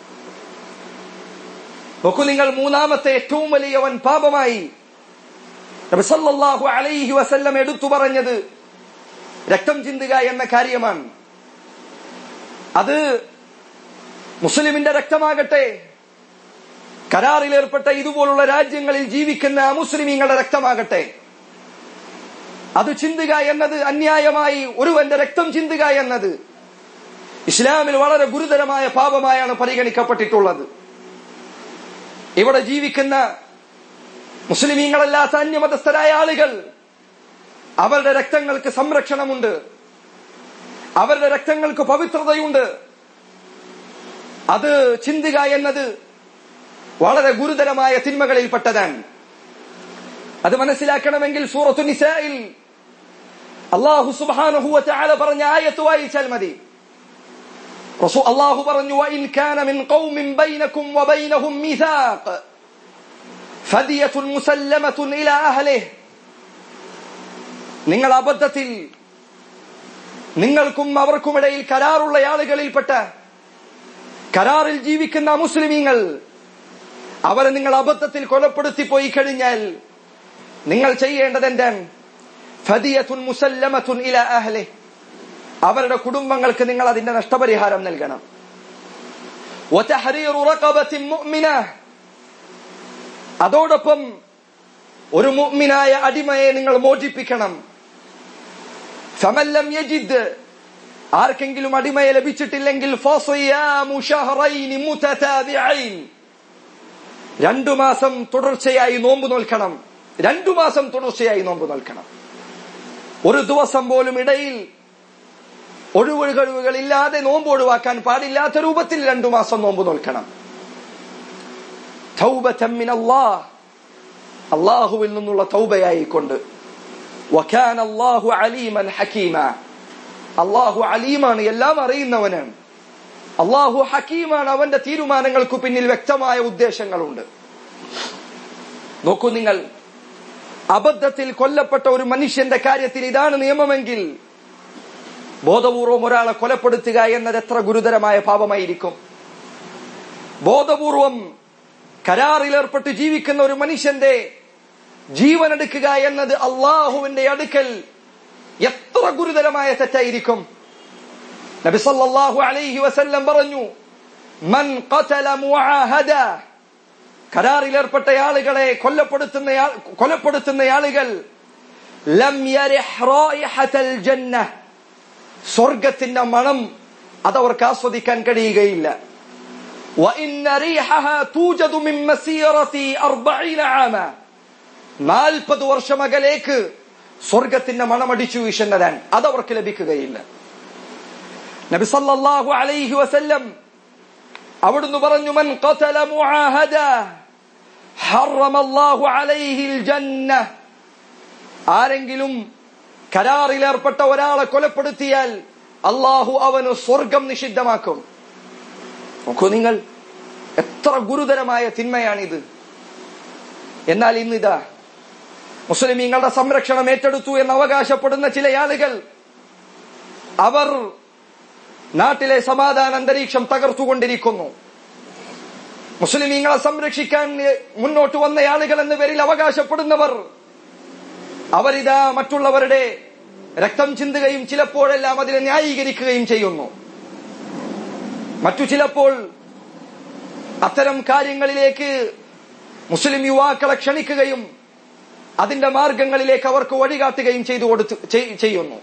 നോക്കൂ നിങ്ങൾ, മൂന്നാമത്തെ ഏറ്റവും വലിയ വൻ പാപമായി നബി സല്ലല്ലാഹു അലൈഹി വസല്ലം എടുത്തു പറഞ്ഞത് രക്തം ചിന്തുക എന്ന കാര്യമാണ്. അത് മുസ്ലിമിന്റെ രക്തമാകട്ടെ, കരാറിലേർപ്പെട്ട ഇതുപോലുള്ള രാജ്യങ്ങളിൽ ജീവിക്കുന്ന മുസ്ലിമീങ്ങളുടെ രക്തമാകട്ടെ, അത് ചിന്തുക എന്നത്, അന്യായമായി ഒരുവന്റെ രക്തം ചിന്തുക എന്നത് ഇസ്ലാമിൽ വളരെ ഗുരുതരമായ പാപമായാണ് പരിഗണിക്കപ്പെട്ടിട്ടുള്ളത്. ഇവിടെ ജീവിക്കുന്ന മുസ്ലിമീങ്ങളല്ലാത്ത അന്യമതസ്ഥരായ ആളുകൾ, അവരുടെ രക്തങ്ങൾക്ക് സംരക്ഷണമുണ്ട്, അവരുടെ രക്തങ്ങൾക്ക് പവിത്രതയുണ്ട്. അത് ചിന്തുക എന്നത് വളരെ ഗുരുതരമായ തിന്മകളിൽപ്പെട്ടതാണ്. അത് മനസ്സിലാക്കണമെങ്കിൽ സൂറത്തു നിസായിൽ അല്ലാഹു സുബ്ഹാനഹു വ തആല പറഞ്ഞ ആയത്ത് വായിച്ചാൽ മതി. അല്ലാഹു പറഞ്ഞു, വഇൻ കാന മിൻ ഖൗമിൻ ബൈനകും വബൈനഹും മീസാഖ് ഫദിയത്തുൻ മുസല്ലമത്തുൻ ഇലാ അഹ്ലിഹി, നിങ്ങൾ അബദ്ധത്തിൽ നിങ്ങൾക്കും അവർക്കുമിടയിൽ കരാറുള്ള ആളുകളിൽപ്പെട്ട, കരാറിൽ ജീവിക്കുന്ന മുസ്ലിമീങ്ങൾ, അവരെ നിങ്ങൾ അബദ്ധത്തിൽ കൊലപ്പെടുത്തി പോയി കഴിഞ്ഞാൽ നിങ്ങൾ ചെയ്യേണ്ടത് എന്താണ്? ഫദിയത്തുൻ മുസല്ലമത്തുൻ ഇലാ അഹ്ലിഹി, അവരുടെ കുടുംബങ്ങൾക്ക് നിങ്ങൾ അതിന്റെ നഷ്ടപരിഹാരം നൽകണം. വതഹരീറു റഖബത്തിൻ മുഅ്മിന, അതോടൊപ്പം ഒരു മുഅ്മിനായ അടിമയെ നിങ്ങൾ മോചിപ്പിക്കണം. ഫമൻ ലം യജിദ്, ആർക്കെങ്കിലും അടിമയെ ലഭിച്ചിട്ടില്ലെങ്കിൽ ഫസിയാമു ശഹ്റൈനി മുതതാബിഈൻ, 2 മാസം തുടർച്ചയായി നോമ്പ് നോൽക്കണം. 2 മാസം തുടർച്ചയായി നോമ്പ് നോൽക്കണം. ഒരു ദിവസം പോലും ഇടയിൽ ഒഴിവുകളില്ലാതെ നോമ്പ് ഒഴിവാക്കാൻ പാടില്ലാത്ത രൂപത്തിൽ 2 മാസം നോമ്പ് നോൽക്കണം. തൗബതൻ മിനല്ലാഹ്, അല്ലാഹുവിൽ നിന്നുള്ള തൗബയായിക്കൊണ്ട്. വകാന അല്ലാഹു അലീമൻ ഹകീമ, അല്ലാഹു അലീമാണ്, എല്ലാം അറിയുന്നവനാണ്. അല്ലാഹു ഹകീമാണ്, അവന്റെ തീരുമാനങ്ങൾക്ക് പിന്നിൽ വ്യക്തമായ ഉദ്ദേശങ്ങളുണ്ട്. നോക്കൂ നിങ്ങൾ, അബദ്ധത്തിൽ കൊല്ലപ്പെട്ട ഒരു മനുഷ്യന്റെ കാര്യത്തിൽ ഇതാണ് നിയമമെങ്കിൽ ബോധപൂർവം ഒരാളെ കൊലപ്പെടുത്തുക എന്നത് എത്ര ഗുരുതരമായ പാപമായിരിക്കും. ബോധപൂർവം കരാറിലേർപ്പെട്ട് ജീവിക്കുന്ന ഒരു മനുഷ്യന്റെ ജീവൻ എടുക്കുക എന്നത് അള്ളാഹുവിന്റെ അടുക്കൽ എത്ര ഗുരുതരമായ തെറ്റായിരിക്കും. നബി സല്ലല്ലാഹു അലൈഹി വസല്ലം പറഞ്ഞു, മൻ ഖതല മുആഹദ, കരാറിലേർപ്പെട്ട ആളുകളെ കൊലപ്പെടുത്തുന്ന ആളുകൾ, ലം യരിഹ് റായിഹതൽ ജന്ന, സ്വർഗത്തിന്റെ മണം അതവർക്ക് ആസ്വദിക്കാൻ കഴിയുകയില്ല. വഇന്ന റീഹഹ തൂജദു മിൻ മസീറതി 40 ആമ, 40 വർഷം അകലേക്ക് സ്വർഗത്തിന്റെ മണമടിച്ചു വീശുന്നതാണ്, അതവർക്ക് ലഭിക്കുകയില്ല. നബി സല്ലല്ലാഹു അലൈഹി വസല്ലം അവിടുന്ന് പറഞ്ഞു, മൻ ഖതല മുആഹദ ഹറമല്ലാഹു അലൈഹിൽ ജന്ന, ആരെങ്കിലും കരാറിലേർപ്പെട്ട ഒരാളെ കൊലപ്പെടുത്തിയാൽ അള്ളാഹു അവന് സ്വർഗം നിഷിദ്ധമാക്കും. നോക്കൂ നിങ്ങൾ, എത്ര ഗുരുതരമായ തിന്മയാണിത്. എന്നാൽ ഇന്നിതാ മുസ്ലിമീങ്ങളുടെ സംരക്ഷണം ഏറ്റെടുത്തു എന്ന് അവകാശപ്പെടുന്ന ചില ആളുകൾ, അവർ നാട്ടിലെ സമാധാന അന്തരീക്ഷം തകർത്തുകൊണ്ടിരിക്കുന്നു. മുസ്ലിമീങ്ങളെ സംരക്ഷിക്കാൻ മുന്നോട്ട് വന്ന ആളുകൾ എന്ന പേരിൽ അവകാശപ്പെടുന്നവർ, അവരിതാ മറ്റുള്ളവരുടെ രക്തം ചിന്തുകയും ചിലപ്പോഴെല്ലാം അതിനെ ന്യായീകരിക്കുകയും ചെയ്യുന്നു. മറ്റു ചിലപ്പോൾ അത്തരം കാര്യങ്ങളിലേക്ക് മുസ്ലിം യുവാക്കളെ ക്ഷണിക്കുകയും അതിന്റെ മാർഗങ്ങളിലേക്ക് അവർക്ക് വഴികാട്ടുകയും ചെയ്യുന്നു.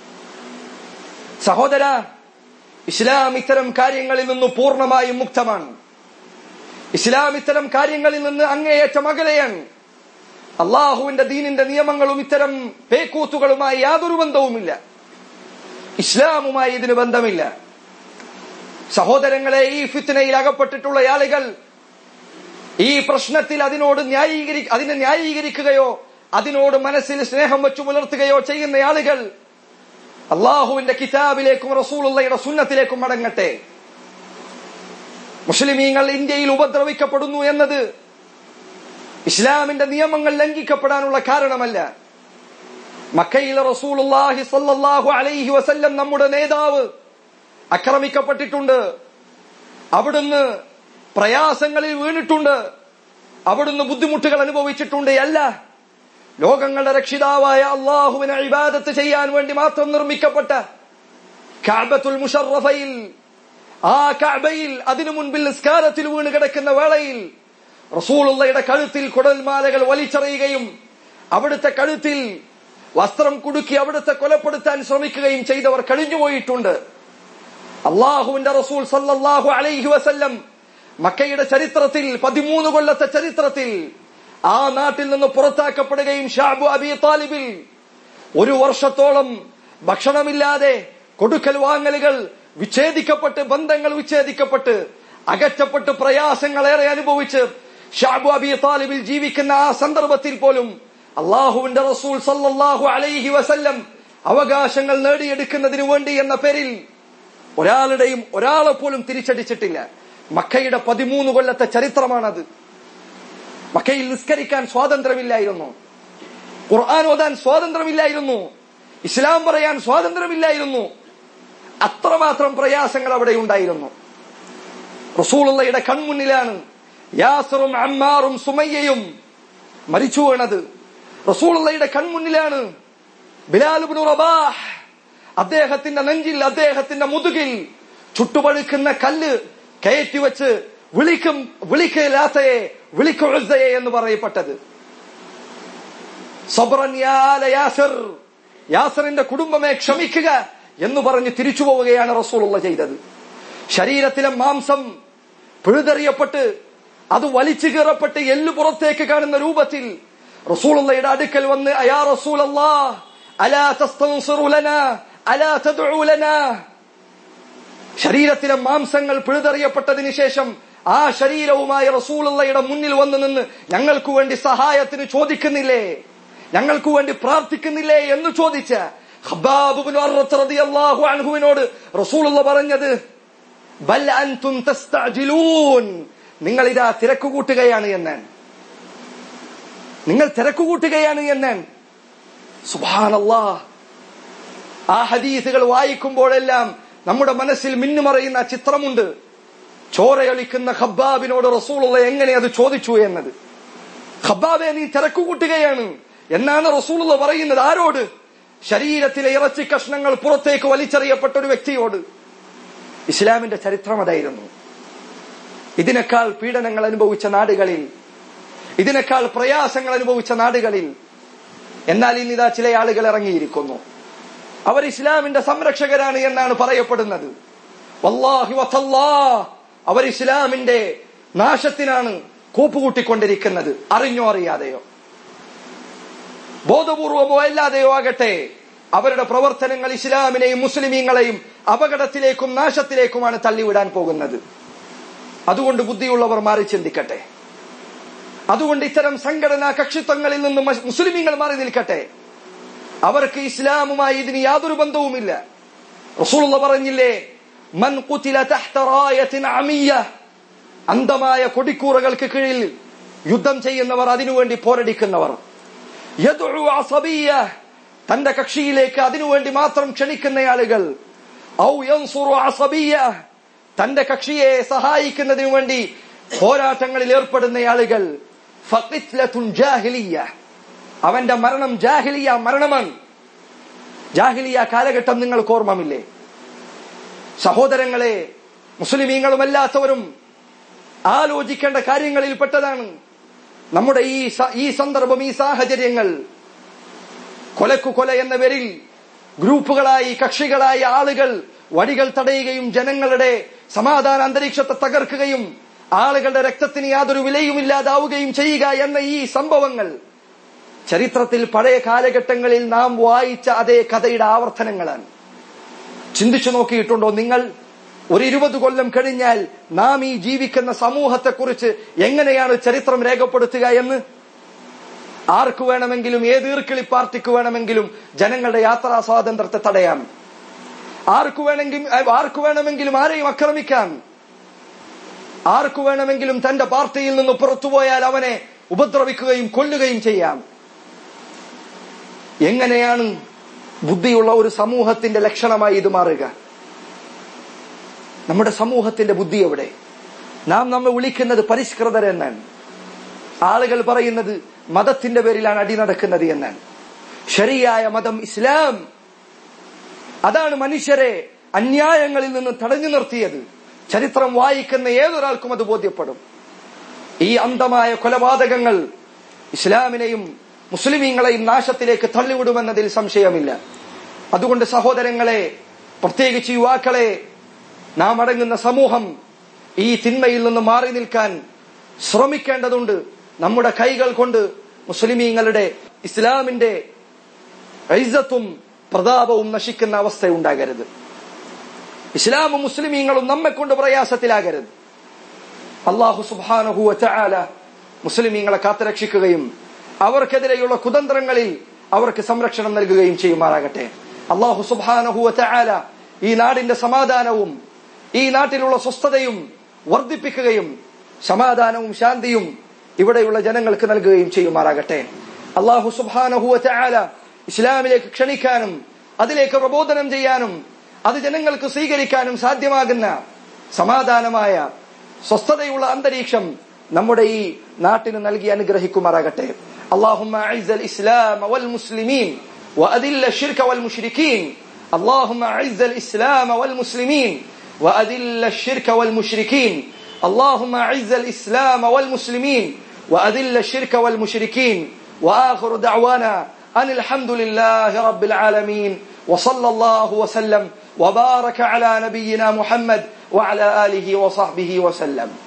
സഹോദര, ഇസ്ലാം ഇത്തരം കാര്യങ്ങളിൽ നിന്ന് പൂർണ്ണമായും മുക്തമാണ്. ഇസ്ലാം ഇത്തരം കാര്യങ്ങളിൽ നിന്ന് അങ്ങേയറ്റം അകലെയാണ്. അള്ളാഹുവിന്റെ ദീനിന്റെ നിയമങ്ങളും ഇത്തരം പേക്കൂത്തുകളുമായി യാതൊരു ബന്ധവുമില്ല. ഇസ്ലാമുമായി ഇതിന് ബന്ധമില്ല. സഹോദരങ്ങളെ, ഈ ഫിത്നയിൽ അകപ്പെട്ടിട്ടുള്ള ആളുകൾ ഈ പ്രശ്നത്തിൽ അതിനെ ന്യായീകരിക്കുകയോ അതിനോട് മനസ്സിൽ സ്നേഹം വെച്ചു പുലർത്തുകയോ ചെയ്യുന്ന ആളുകൾ അള്ളാഹുവിന്റെ കിതാബിലേക്കും റസൂലുള്ളാഹിയുടെ സുന്നത്തിലേക്കും മടങ്ങട്ടെ. മുസ്ലിമീങ്ങൾ ഇന്ത്യയിൽ ഉപദ്രവിക്കപ്പെടുന്നു എന്നത് ഇസ്ലാമിന്റെ നിയമങ്ങൾ ലംഘിക്കപ്പെടാനുള്ള കാരണമല്ല. മക്കയിൽ റസൂലുള്ളാഹി സ്വല്ലല്ലാഹു അലൈഹി വസല്ലം നമ്മുടെ നേതാവ് ആക്രമിക്കപ്പെട്ടിട്ടുണ്ട്. അവിടുന്ന് പ്രയാസങ്ങളിൽ വീണിട്ടുണ്ട്. അവിടുന്ന് ബുദ്ധിമുട്ടുകൾ അനുഭവിച്ചിട്ടുണ്ട്. അല്ല, ലോകങ്ങളുടെ രക്ഷിതാവായ അള്ളാഹുവിനെ ഇബാദത്ത് ചെയ്യാൻ വേണ്ടി മാത്രം നിർമ്മിക്കപ്പെട്ട കഅബത്തുൽ മുശറഫയിൽ, ആ കഅബയിൽ അതിനു മുൻപിൽ നിസ്കാരത്തിൽ വീണ് കിടക്കുന്ന വേളയിൽ റസൂലുള്ളാഹിയുടെ കഴുത്തിൽ കുടൽമാലകൾ വലിച്ചെറിയുകയും അവിടുത്തെ കഴുത്തിൽ വസ്ത്രം കുടുക്കി അവിടുത്തെ കൊലപ്പെടുത്താൻ ശ്രമിക്കുകയും ചെയ്തവർ കഴിഞ്ഞുപോയിട്ടുണ്ട്. അള്ളാഹുവിന്റെ റസൂൽ സല്ലല്ലാഹു അലൈഹി വസല്ലം മക്കയുടെ ചരിത്രത്തിൽ 13 കൊല്ലത്തെ ചരിത്രത്തിൽ ആ നാട്ടിൽ നിന്ന് പുറത്താക്കപ്പെടുകയും ഷഅബ് അബി താലിബിൽ 1 വർഷത്തോളം ഭക്ഷണമില്ലാതെ കൊടുക്കൽ വാങ്ങലുകൾ വിച്ഛേദിക്കപ്പെട്ട്, ബന്ധങ്ങൾ വിച്ഛേദിക്കപ്പെട്ട്, അകറ്റപ്പെട്ട്, പ്രയാസങ്ങളേറെ അനുഭവിച്ച് ഷഅബ് അബി താലിബിൽ ജീവിക്കുന്ന ആ സന്ദർഭത്തിൽ പോലും അള്ളാഹുവിന്റെ റസൂൽ സല്ലല്ലാഹു അലൈഹി വസല്ലം അവകാശങ്ങൾ നേടിയെടുക്കുന്നതിനു വേണ്ടി എന്ന പേരിൽ ഒരാളെ പോലും തിരിച്ചടിച്ചിട്ടില്ല. മക്കയുടെ 13 കൊല്ലത്തെ ചരിത്രമാണത്. മക്കയിൽ നിസ്കരിക്കാൻ സ്വാതന്ത്ര്യമില്ലായിരുന്നു, ഖുർആൻ ഓതാൻ സ്വാതന്ത്ര്യമില്ലായിരുന്നു, ഇസ്ലാം പറയാൻ സ്വാതന്ത്ര്യമില്ലായിരുന്നു. അത്രമാത്രം പ്രയാസങ്ങൾ അവിടെ ഉണ്ടായിരുന്നു. റസൂലുള്ളാഹിയുടെ കൺമുന്നിലാണ് യാസിറും അമ്മാറും സുമയ്യയും മരിച്ചു വീണത്. റസൂലുള്ളാഹിയുടെ കൺമുന്നിലാണ് ബിലാൽ ഇബ്നു റബാഹ് അദ്ദേഹത്തിന്റെ നെഞ്ചിൽ, അദ്ദേഹത്തിന്റെ മുതുകിൽ ചുട്ടുപഴുക്കുന്ന കല്ല് കയറ്റിവെച്ച് വിളിക്ക് ലാത്തയെ, വിളിക്ക് ഉസ്സയെ എന്ന് പറയപ്പെട്ടത്. സബ്റൻ യാ ആല യാസിർ, യാസിറിന്റെ കുടുംബമേ ക്ഷമിക്കുക എന്ന് പറഞ്ഞ് തിരിച്ചു പോവുകയാണ് റസൂലുള്ളാഹി ചെയ്തത്. ശരീരത്തിലെ മാംസം പിഴുതെറിയപ്പെട്ട് അത് വലിച്ചു കീറപ്പെട്ട് എല്ല് പുറത്തേക്ക് കാണുന്ന രൂപത്തിൽ റസൂലുള്ളാഹിയുടെ അടുക്കൽ വന്ന് അയാ റസൂലല്ലാഹ് അലാ തസ്തൻസിറു ലനാ അലാ തദ്ഉ ലനാ, ശരീരത്തിലെ മാംസങ്ങൾ പിഴുതെറിയപ്പെട്ടതിന് ശേഷം ആ ശരീരവുമായി റസൂലുള്ളാഹിയുടെ മുന്നിൽ വന്നു നിന്ന് ഞങ്ങൾക്ക് വേണ്ടി സഹായത്തിന് ചോദിക്കുന്നില്ലേ, ഞങ്ങൾക്ക് വേണ്ടി പ്രാർത്ഥിക്കുന്നില്ലേ എന്ന് ചോദിച്ച ഖബ്ബാബ് ഇബ്നു അർറത്ത് റളിയല്ലാഹു അൻഹുവിനോട് റസൂലുള്ളാഹി പറഞ്ഞത് ബൽ അൻതും തസ്തഅജിലൂൻ, നിങ്ങൾ ഇതാ തിരക്കുകൂട്ടുകയാണ് എന്നാണ്, നിങ്ങൾ തിരക്കുകൂട്ടുകയാണ് എന്നാണ്. സുബ്ഹാനല്ലാഹ്, ആ ഹദീസുകൾ വായിക്കുമ്പോഴെല്ലാം നമ്മുടെ മനസ്സിൽ മിന്നുമറയുന്ന ചിത്രമുണ്ട്. ചോരയൊലിക്കുന്ന ഖബ്ബാബിനോട് റസൂലുള്ളാഹി എങ്ങനെ അത് ചോദിച്ചു എന്നത്. ഖബ്ബാബേ, നീ തിരക്കുകൂട്ടുകയാണ് എന്നാണ് റസൂലുള്ളാഹി പറയുന്നത്. ആരോട്? ശരീരത്തിലെ ഇറച്ചി കഷ്ണങ്ങൾ പുറത്തേക്ക് വലിച്ചെറിയപ്പെട്ട ഒരു വ്യക്തിയോട്. ഇസ്ലാമിന്റെ ചരിത്രം അതായിരുന്നു. ഇതിനേക്കാൾ പീഡനങ്ങൾ അനുഭവിച്ച നാടുകളിൽ, ഇതിനേക്കാൾ പ്രയാസങ്ങൾ അനുഭവിച്ച നാടുകളിൽ, എന്നാൽ ഇന്നിതാ ചില ആളുകൾ ഇറങ്ങിയിരിക്കുന്നു. അവർ ഇസ്ലാമിന്റെ സംരക്ഷകരാണ് എന്നാണ് പറയപ്പെടുന്നത്. വല്ലാഹി വതല്ലാഹ്, അവർ ഇസ്ലാമിന്റെ നാശത്തിനാണ് കൂപ്പുകൂട്ടിക്കൊണ്ടിരിക്കുന്നത്. അറിഞ്ഞോ അറിയാതെയോ, ബോധപൂർവമോ അല്ലാതെയോ ആകട്ടെ, അവരുടെ പ്രവർത്തനങ്ങൾ ഇസ്ലാമിനെയും മുസ്ലിമീങ്ങളെയും അപകടത്തിലേക്കും നാശത്തിലേക്കുമാണ് തള്ളിവിടാൻ പോകുന്നത്. അതുകൊണ്ട് ബുദ്ധിയുള്ളവർ മാറി ചിന്തിക്കട്ടെ. അതുകൊണ്ട് ഇത്തരം സംഘടനാ കക്ഷിത്വങ്ങളിൽ നിന്ന് മുസ്ലിമീങ്ങൾ മാറി നിൽക്കട്ടെ. അവർക്ക് ഇസ്ലാമുമായി ഇതിന് യാതൊരു ബന്ധവുമില്ല. റസൂലുള്ളാഹി പറഞ്ഞില്ലേ, മൻ ഖുതില തഹ്ത റായത്തിൻ അമിയ്യ, അന്ധമായ കൊടിക്കൂറകൾക്ക് കീഴിൽ യുദ്ധം ചെയ്യുന്നവർ, അതിനുവേണ്ടി പോരടിക്കുന്നവർ, യദ്ഉ അസബിയ്യ, തന്റെ കക്ഷിയിലേക്ക് അതിനുവേണ്ടി മാത്രം ക്ഷണിക്കുന്ന ആളുകൾ, ഔ യൻസുറു അസബിയ്യ, തന്റെ കക്ഷിയെ സഹായിക്കുന്നതിനു വേണ്ടി പോരാട്ടങ്ങളിൽ ഏർപ്പെടുന്ന ആളുകൾ, ഫഖിത്ലത്തുൻ ജാഹിലിയ്യ, അവന്റെ മരണം ജാഹിലിയ മരണമാണ്. ജാഹിലിയ കാലഘട്ടം നിങ്ങൾക്ക് ഓർമ്മമില്ലേ? സഹോദരങ്ങളെ, മുസ്ലിമീങ്ങളുമല്ലാത്തവരും ആലോചിക്കേണ്ട കാര്യങ്ങളിൽ പെട്ടതാണ് നമ്മുടെ ഈ സന്ദർഭം, ഈ സാഹചര്യങ്ങൾ. കൊലക്കു കൊല എന്ന പേരിൽ ഗ്രൂപ്പുകളായി, കക്ഷികളായി ആളുകൾ വടികൾ തടയുകയും ജനങ്ങളുടെ സമാധാന അന്തരീക്ഷത്തെ തകർക്കുകയും ആളുകളുടെ രക്തത്തിന് യാതൊരു വിലയുമില്ലാതാവുകയും ചെയ്യുക എന്ന ഈ സംഭവങ്ങൾ ചരിത്രത്തിൽ പഴയ കാലഘട്ടങ്ങളിൽ നാം വായിച്ച അതേ കഥയുടെ ആവർത്തനങ്ങളാണ്. ചിന്തിച്ചു നോക്കിയിട്ടുണ്ടോ നിങ്ങൾ? ഒരു 20 കൊല്ലം കഴിഞ്ഞാൽ നാം ഈ ജീവിക്കുന്ന സമൂഹത്തെക്കുറിച്ച് എങ്ങനെയാണ് ചരിത്രം രേഖപ്പെടുത്തുക എന്ന് ആർക്ക് വേണമെങ്കിലും, ഏത് ഈർക്കിളി പാർട്ടിക്ക് വേണമെങ്കിലും ജനങ്ങളുടെ യാത്രാ സ്വാതന്ത്ര്യത്തെ തടയാം. ആർക്ക് വേണമെങ്കിലും ആരെയും ആക്രമിക്കാം. ആർക്ക് വേണമെങ്കിലും തന്റെ പാർട്ടിയിൽ നിന്ന് പുറത്തുപോയാൽ അവനെ ഉപദ്രവിക്കുകയും കൊല്ലുകയും ചെയ്യാം. എങ്ങനെയാണ് ബുദ്ധിയുള്ള ഒരു സമൂഹത്തിന്റെ ലക്ഷണമായി ഇത് മാറുക? നമ്മുടെ സമൂഹത്തിന്റെ ബുദ്ധി എവിടെ? നാം നമ്മെ വിളിക്കുന്നത് പരിഷ്കൃതരെന്നാണ്. ആളുകൾ പറയുന്നത് മതത്തിന്റെ പേരിലാണ് അടി നടക്കുന്നത് എന്നാണ്. ശരിയായ മതം ഇസ്ലാം. അതാണ് മനുഷ്യരെ അന്യായങ്ങളിൽ നിന്ന് തടഞ്ഞു നിർത്തിയത്. ചരിത്രം വായിക്കുന്ന ഏതൊരാൾക്കും അത് ബോധ്യപ്പെടും. ഈ അന്ധമായ കൊലപാതകങ്ങൾ ഇസ്ലാമിനെയും മുസ്ലിമീങ്ങളെയും നാശത്തിലേക്ക് തള്ളിവിടുമെന്നതിൽ സംശയമില്ല. അതുകൊണ്ട് സഹോദരങ്ങളെ, പ്രത്യേകിച്ച് യുവാക്കളെ, നാം അടങ്ങുന്ന സമൂഹം ഈ തിന്മയിൽ നിന്ന് മാറി നിൽക്കാൻ ശ്രമിക്കേണ്ടതുണ്ട്. നമ്മുടെ കൈകൾ കൊണ്ട് മുസ്ലിമീങ്ങളുടെ, ഇസ്ലാമിന്റെ ഇസ്സത്തും പ്രതാപവും നശിക്കുന്ന അവസ്ഥ ഉണ്ടാകരുത്. ഇസ്ലാമും മുസ്ലിമീങ്ങളും നമ്മെ കൊണ്ട് പ്രയാസത്തിലാകരുത്. അല്ലാഹു സുബ്ഹാനഹു വ തആല മുസ്ലിമീങ്ങളെ കാത്തുരക്ഷിക്കുകയും അവർക്കെതിരെയുള്ള കുതന്ത്രങ്ങളിൽ അവർക്ക് സംരക്ഷണം നൽകുകയും ചെയ്യുമാറാകട്ടെ. അല്ലാഹു സുബ്ഹാനഹു വ തആല ഈ നാടിന്റെ സമാധാനവും ഈ നാട്ടിലുള്ള സ്വസ്ഥതയും വർദ്ധിപ്പിക്കുകയും സമാധാനവും ശാന്തിയും ഇവിടെയുള്ള ജനങ്ങൾക്ക് നൽകുകയും ചെയ്യുമാറാകട്ടെ. അല്ലാഹു സുബ്ഹാനഹു വ തആല ഇസ്ലാമിലേക്ക് ക്ഷണിക്കാനും അതിലേക്ക് പ്രബോധനം ചെയ്യാനും അത് ജനങ്ങൾക്ക് സ്വീകരിക്കാനും സാധ്യമാകുന്ന സമാധാനമായ സ്വസ്ഥതയുള്ള അന്തരീക്ഷം നമ്മുടെ ഈ നാട്ടിന് നൽകി അനുഗ്രഹിക്കുമാറാകട്ടെ. اللهم اعز الاسلام والمسلمين واذل الشرك والمشركين. اللهم اعز الاسلام والمسلمين واذل الشرك والمشركين. اللهم اعز الاسلام والمسلمين واذل الشرك والمشركين. واخر دعوانا ان الحمد لله رب العالمين وصلى الله وسلم وبارك على نبينا محمد وعلى آله وصحبه وسلم.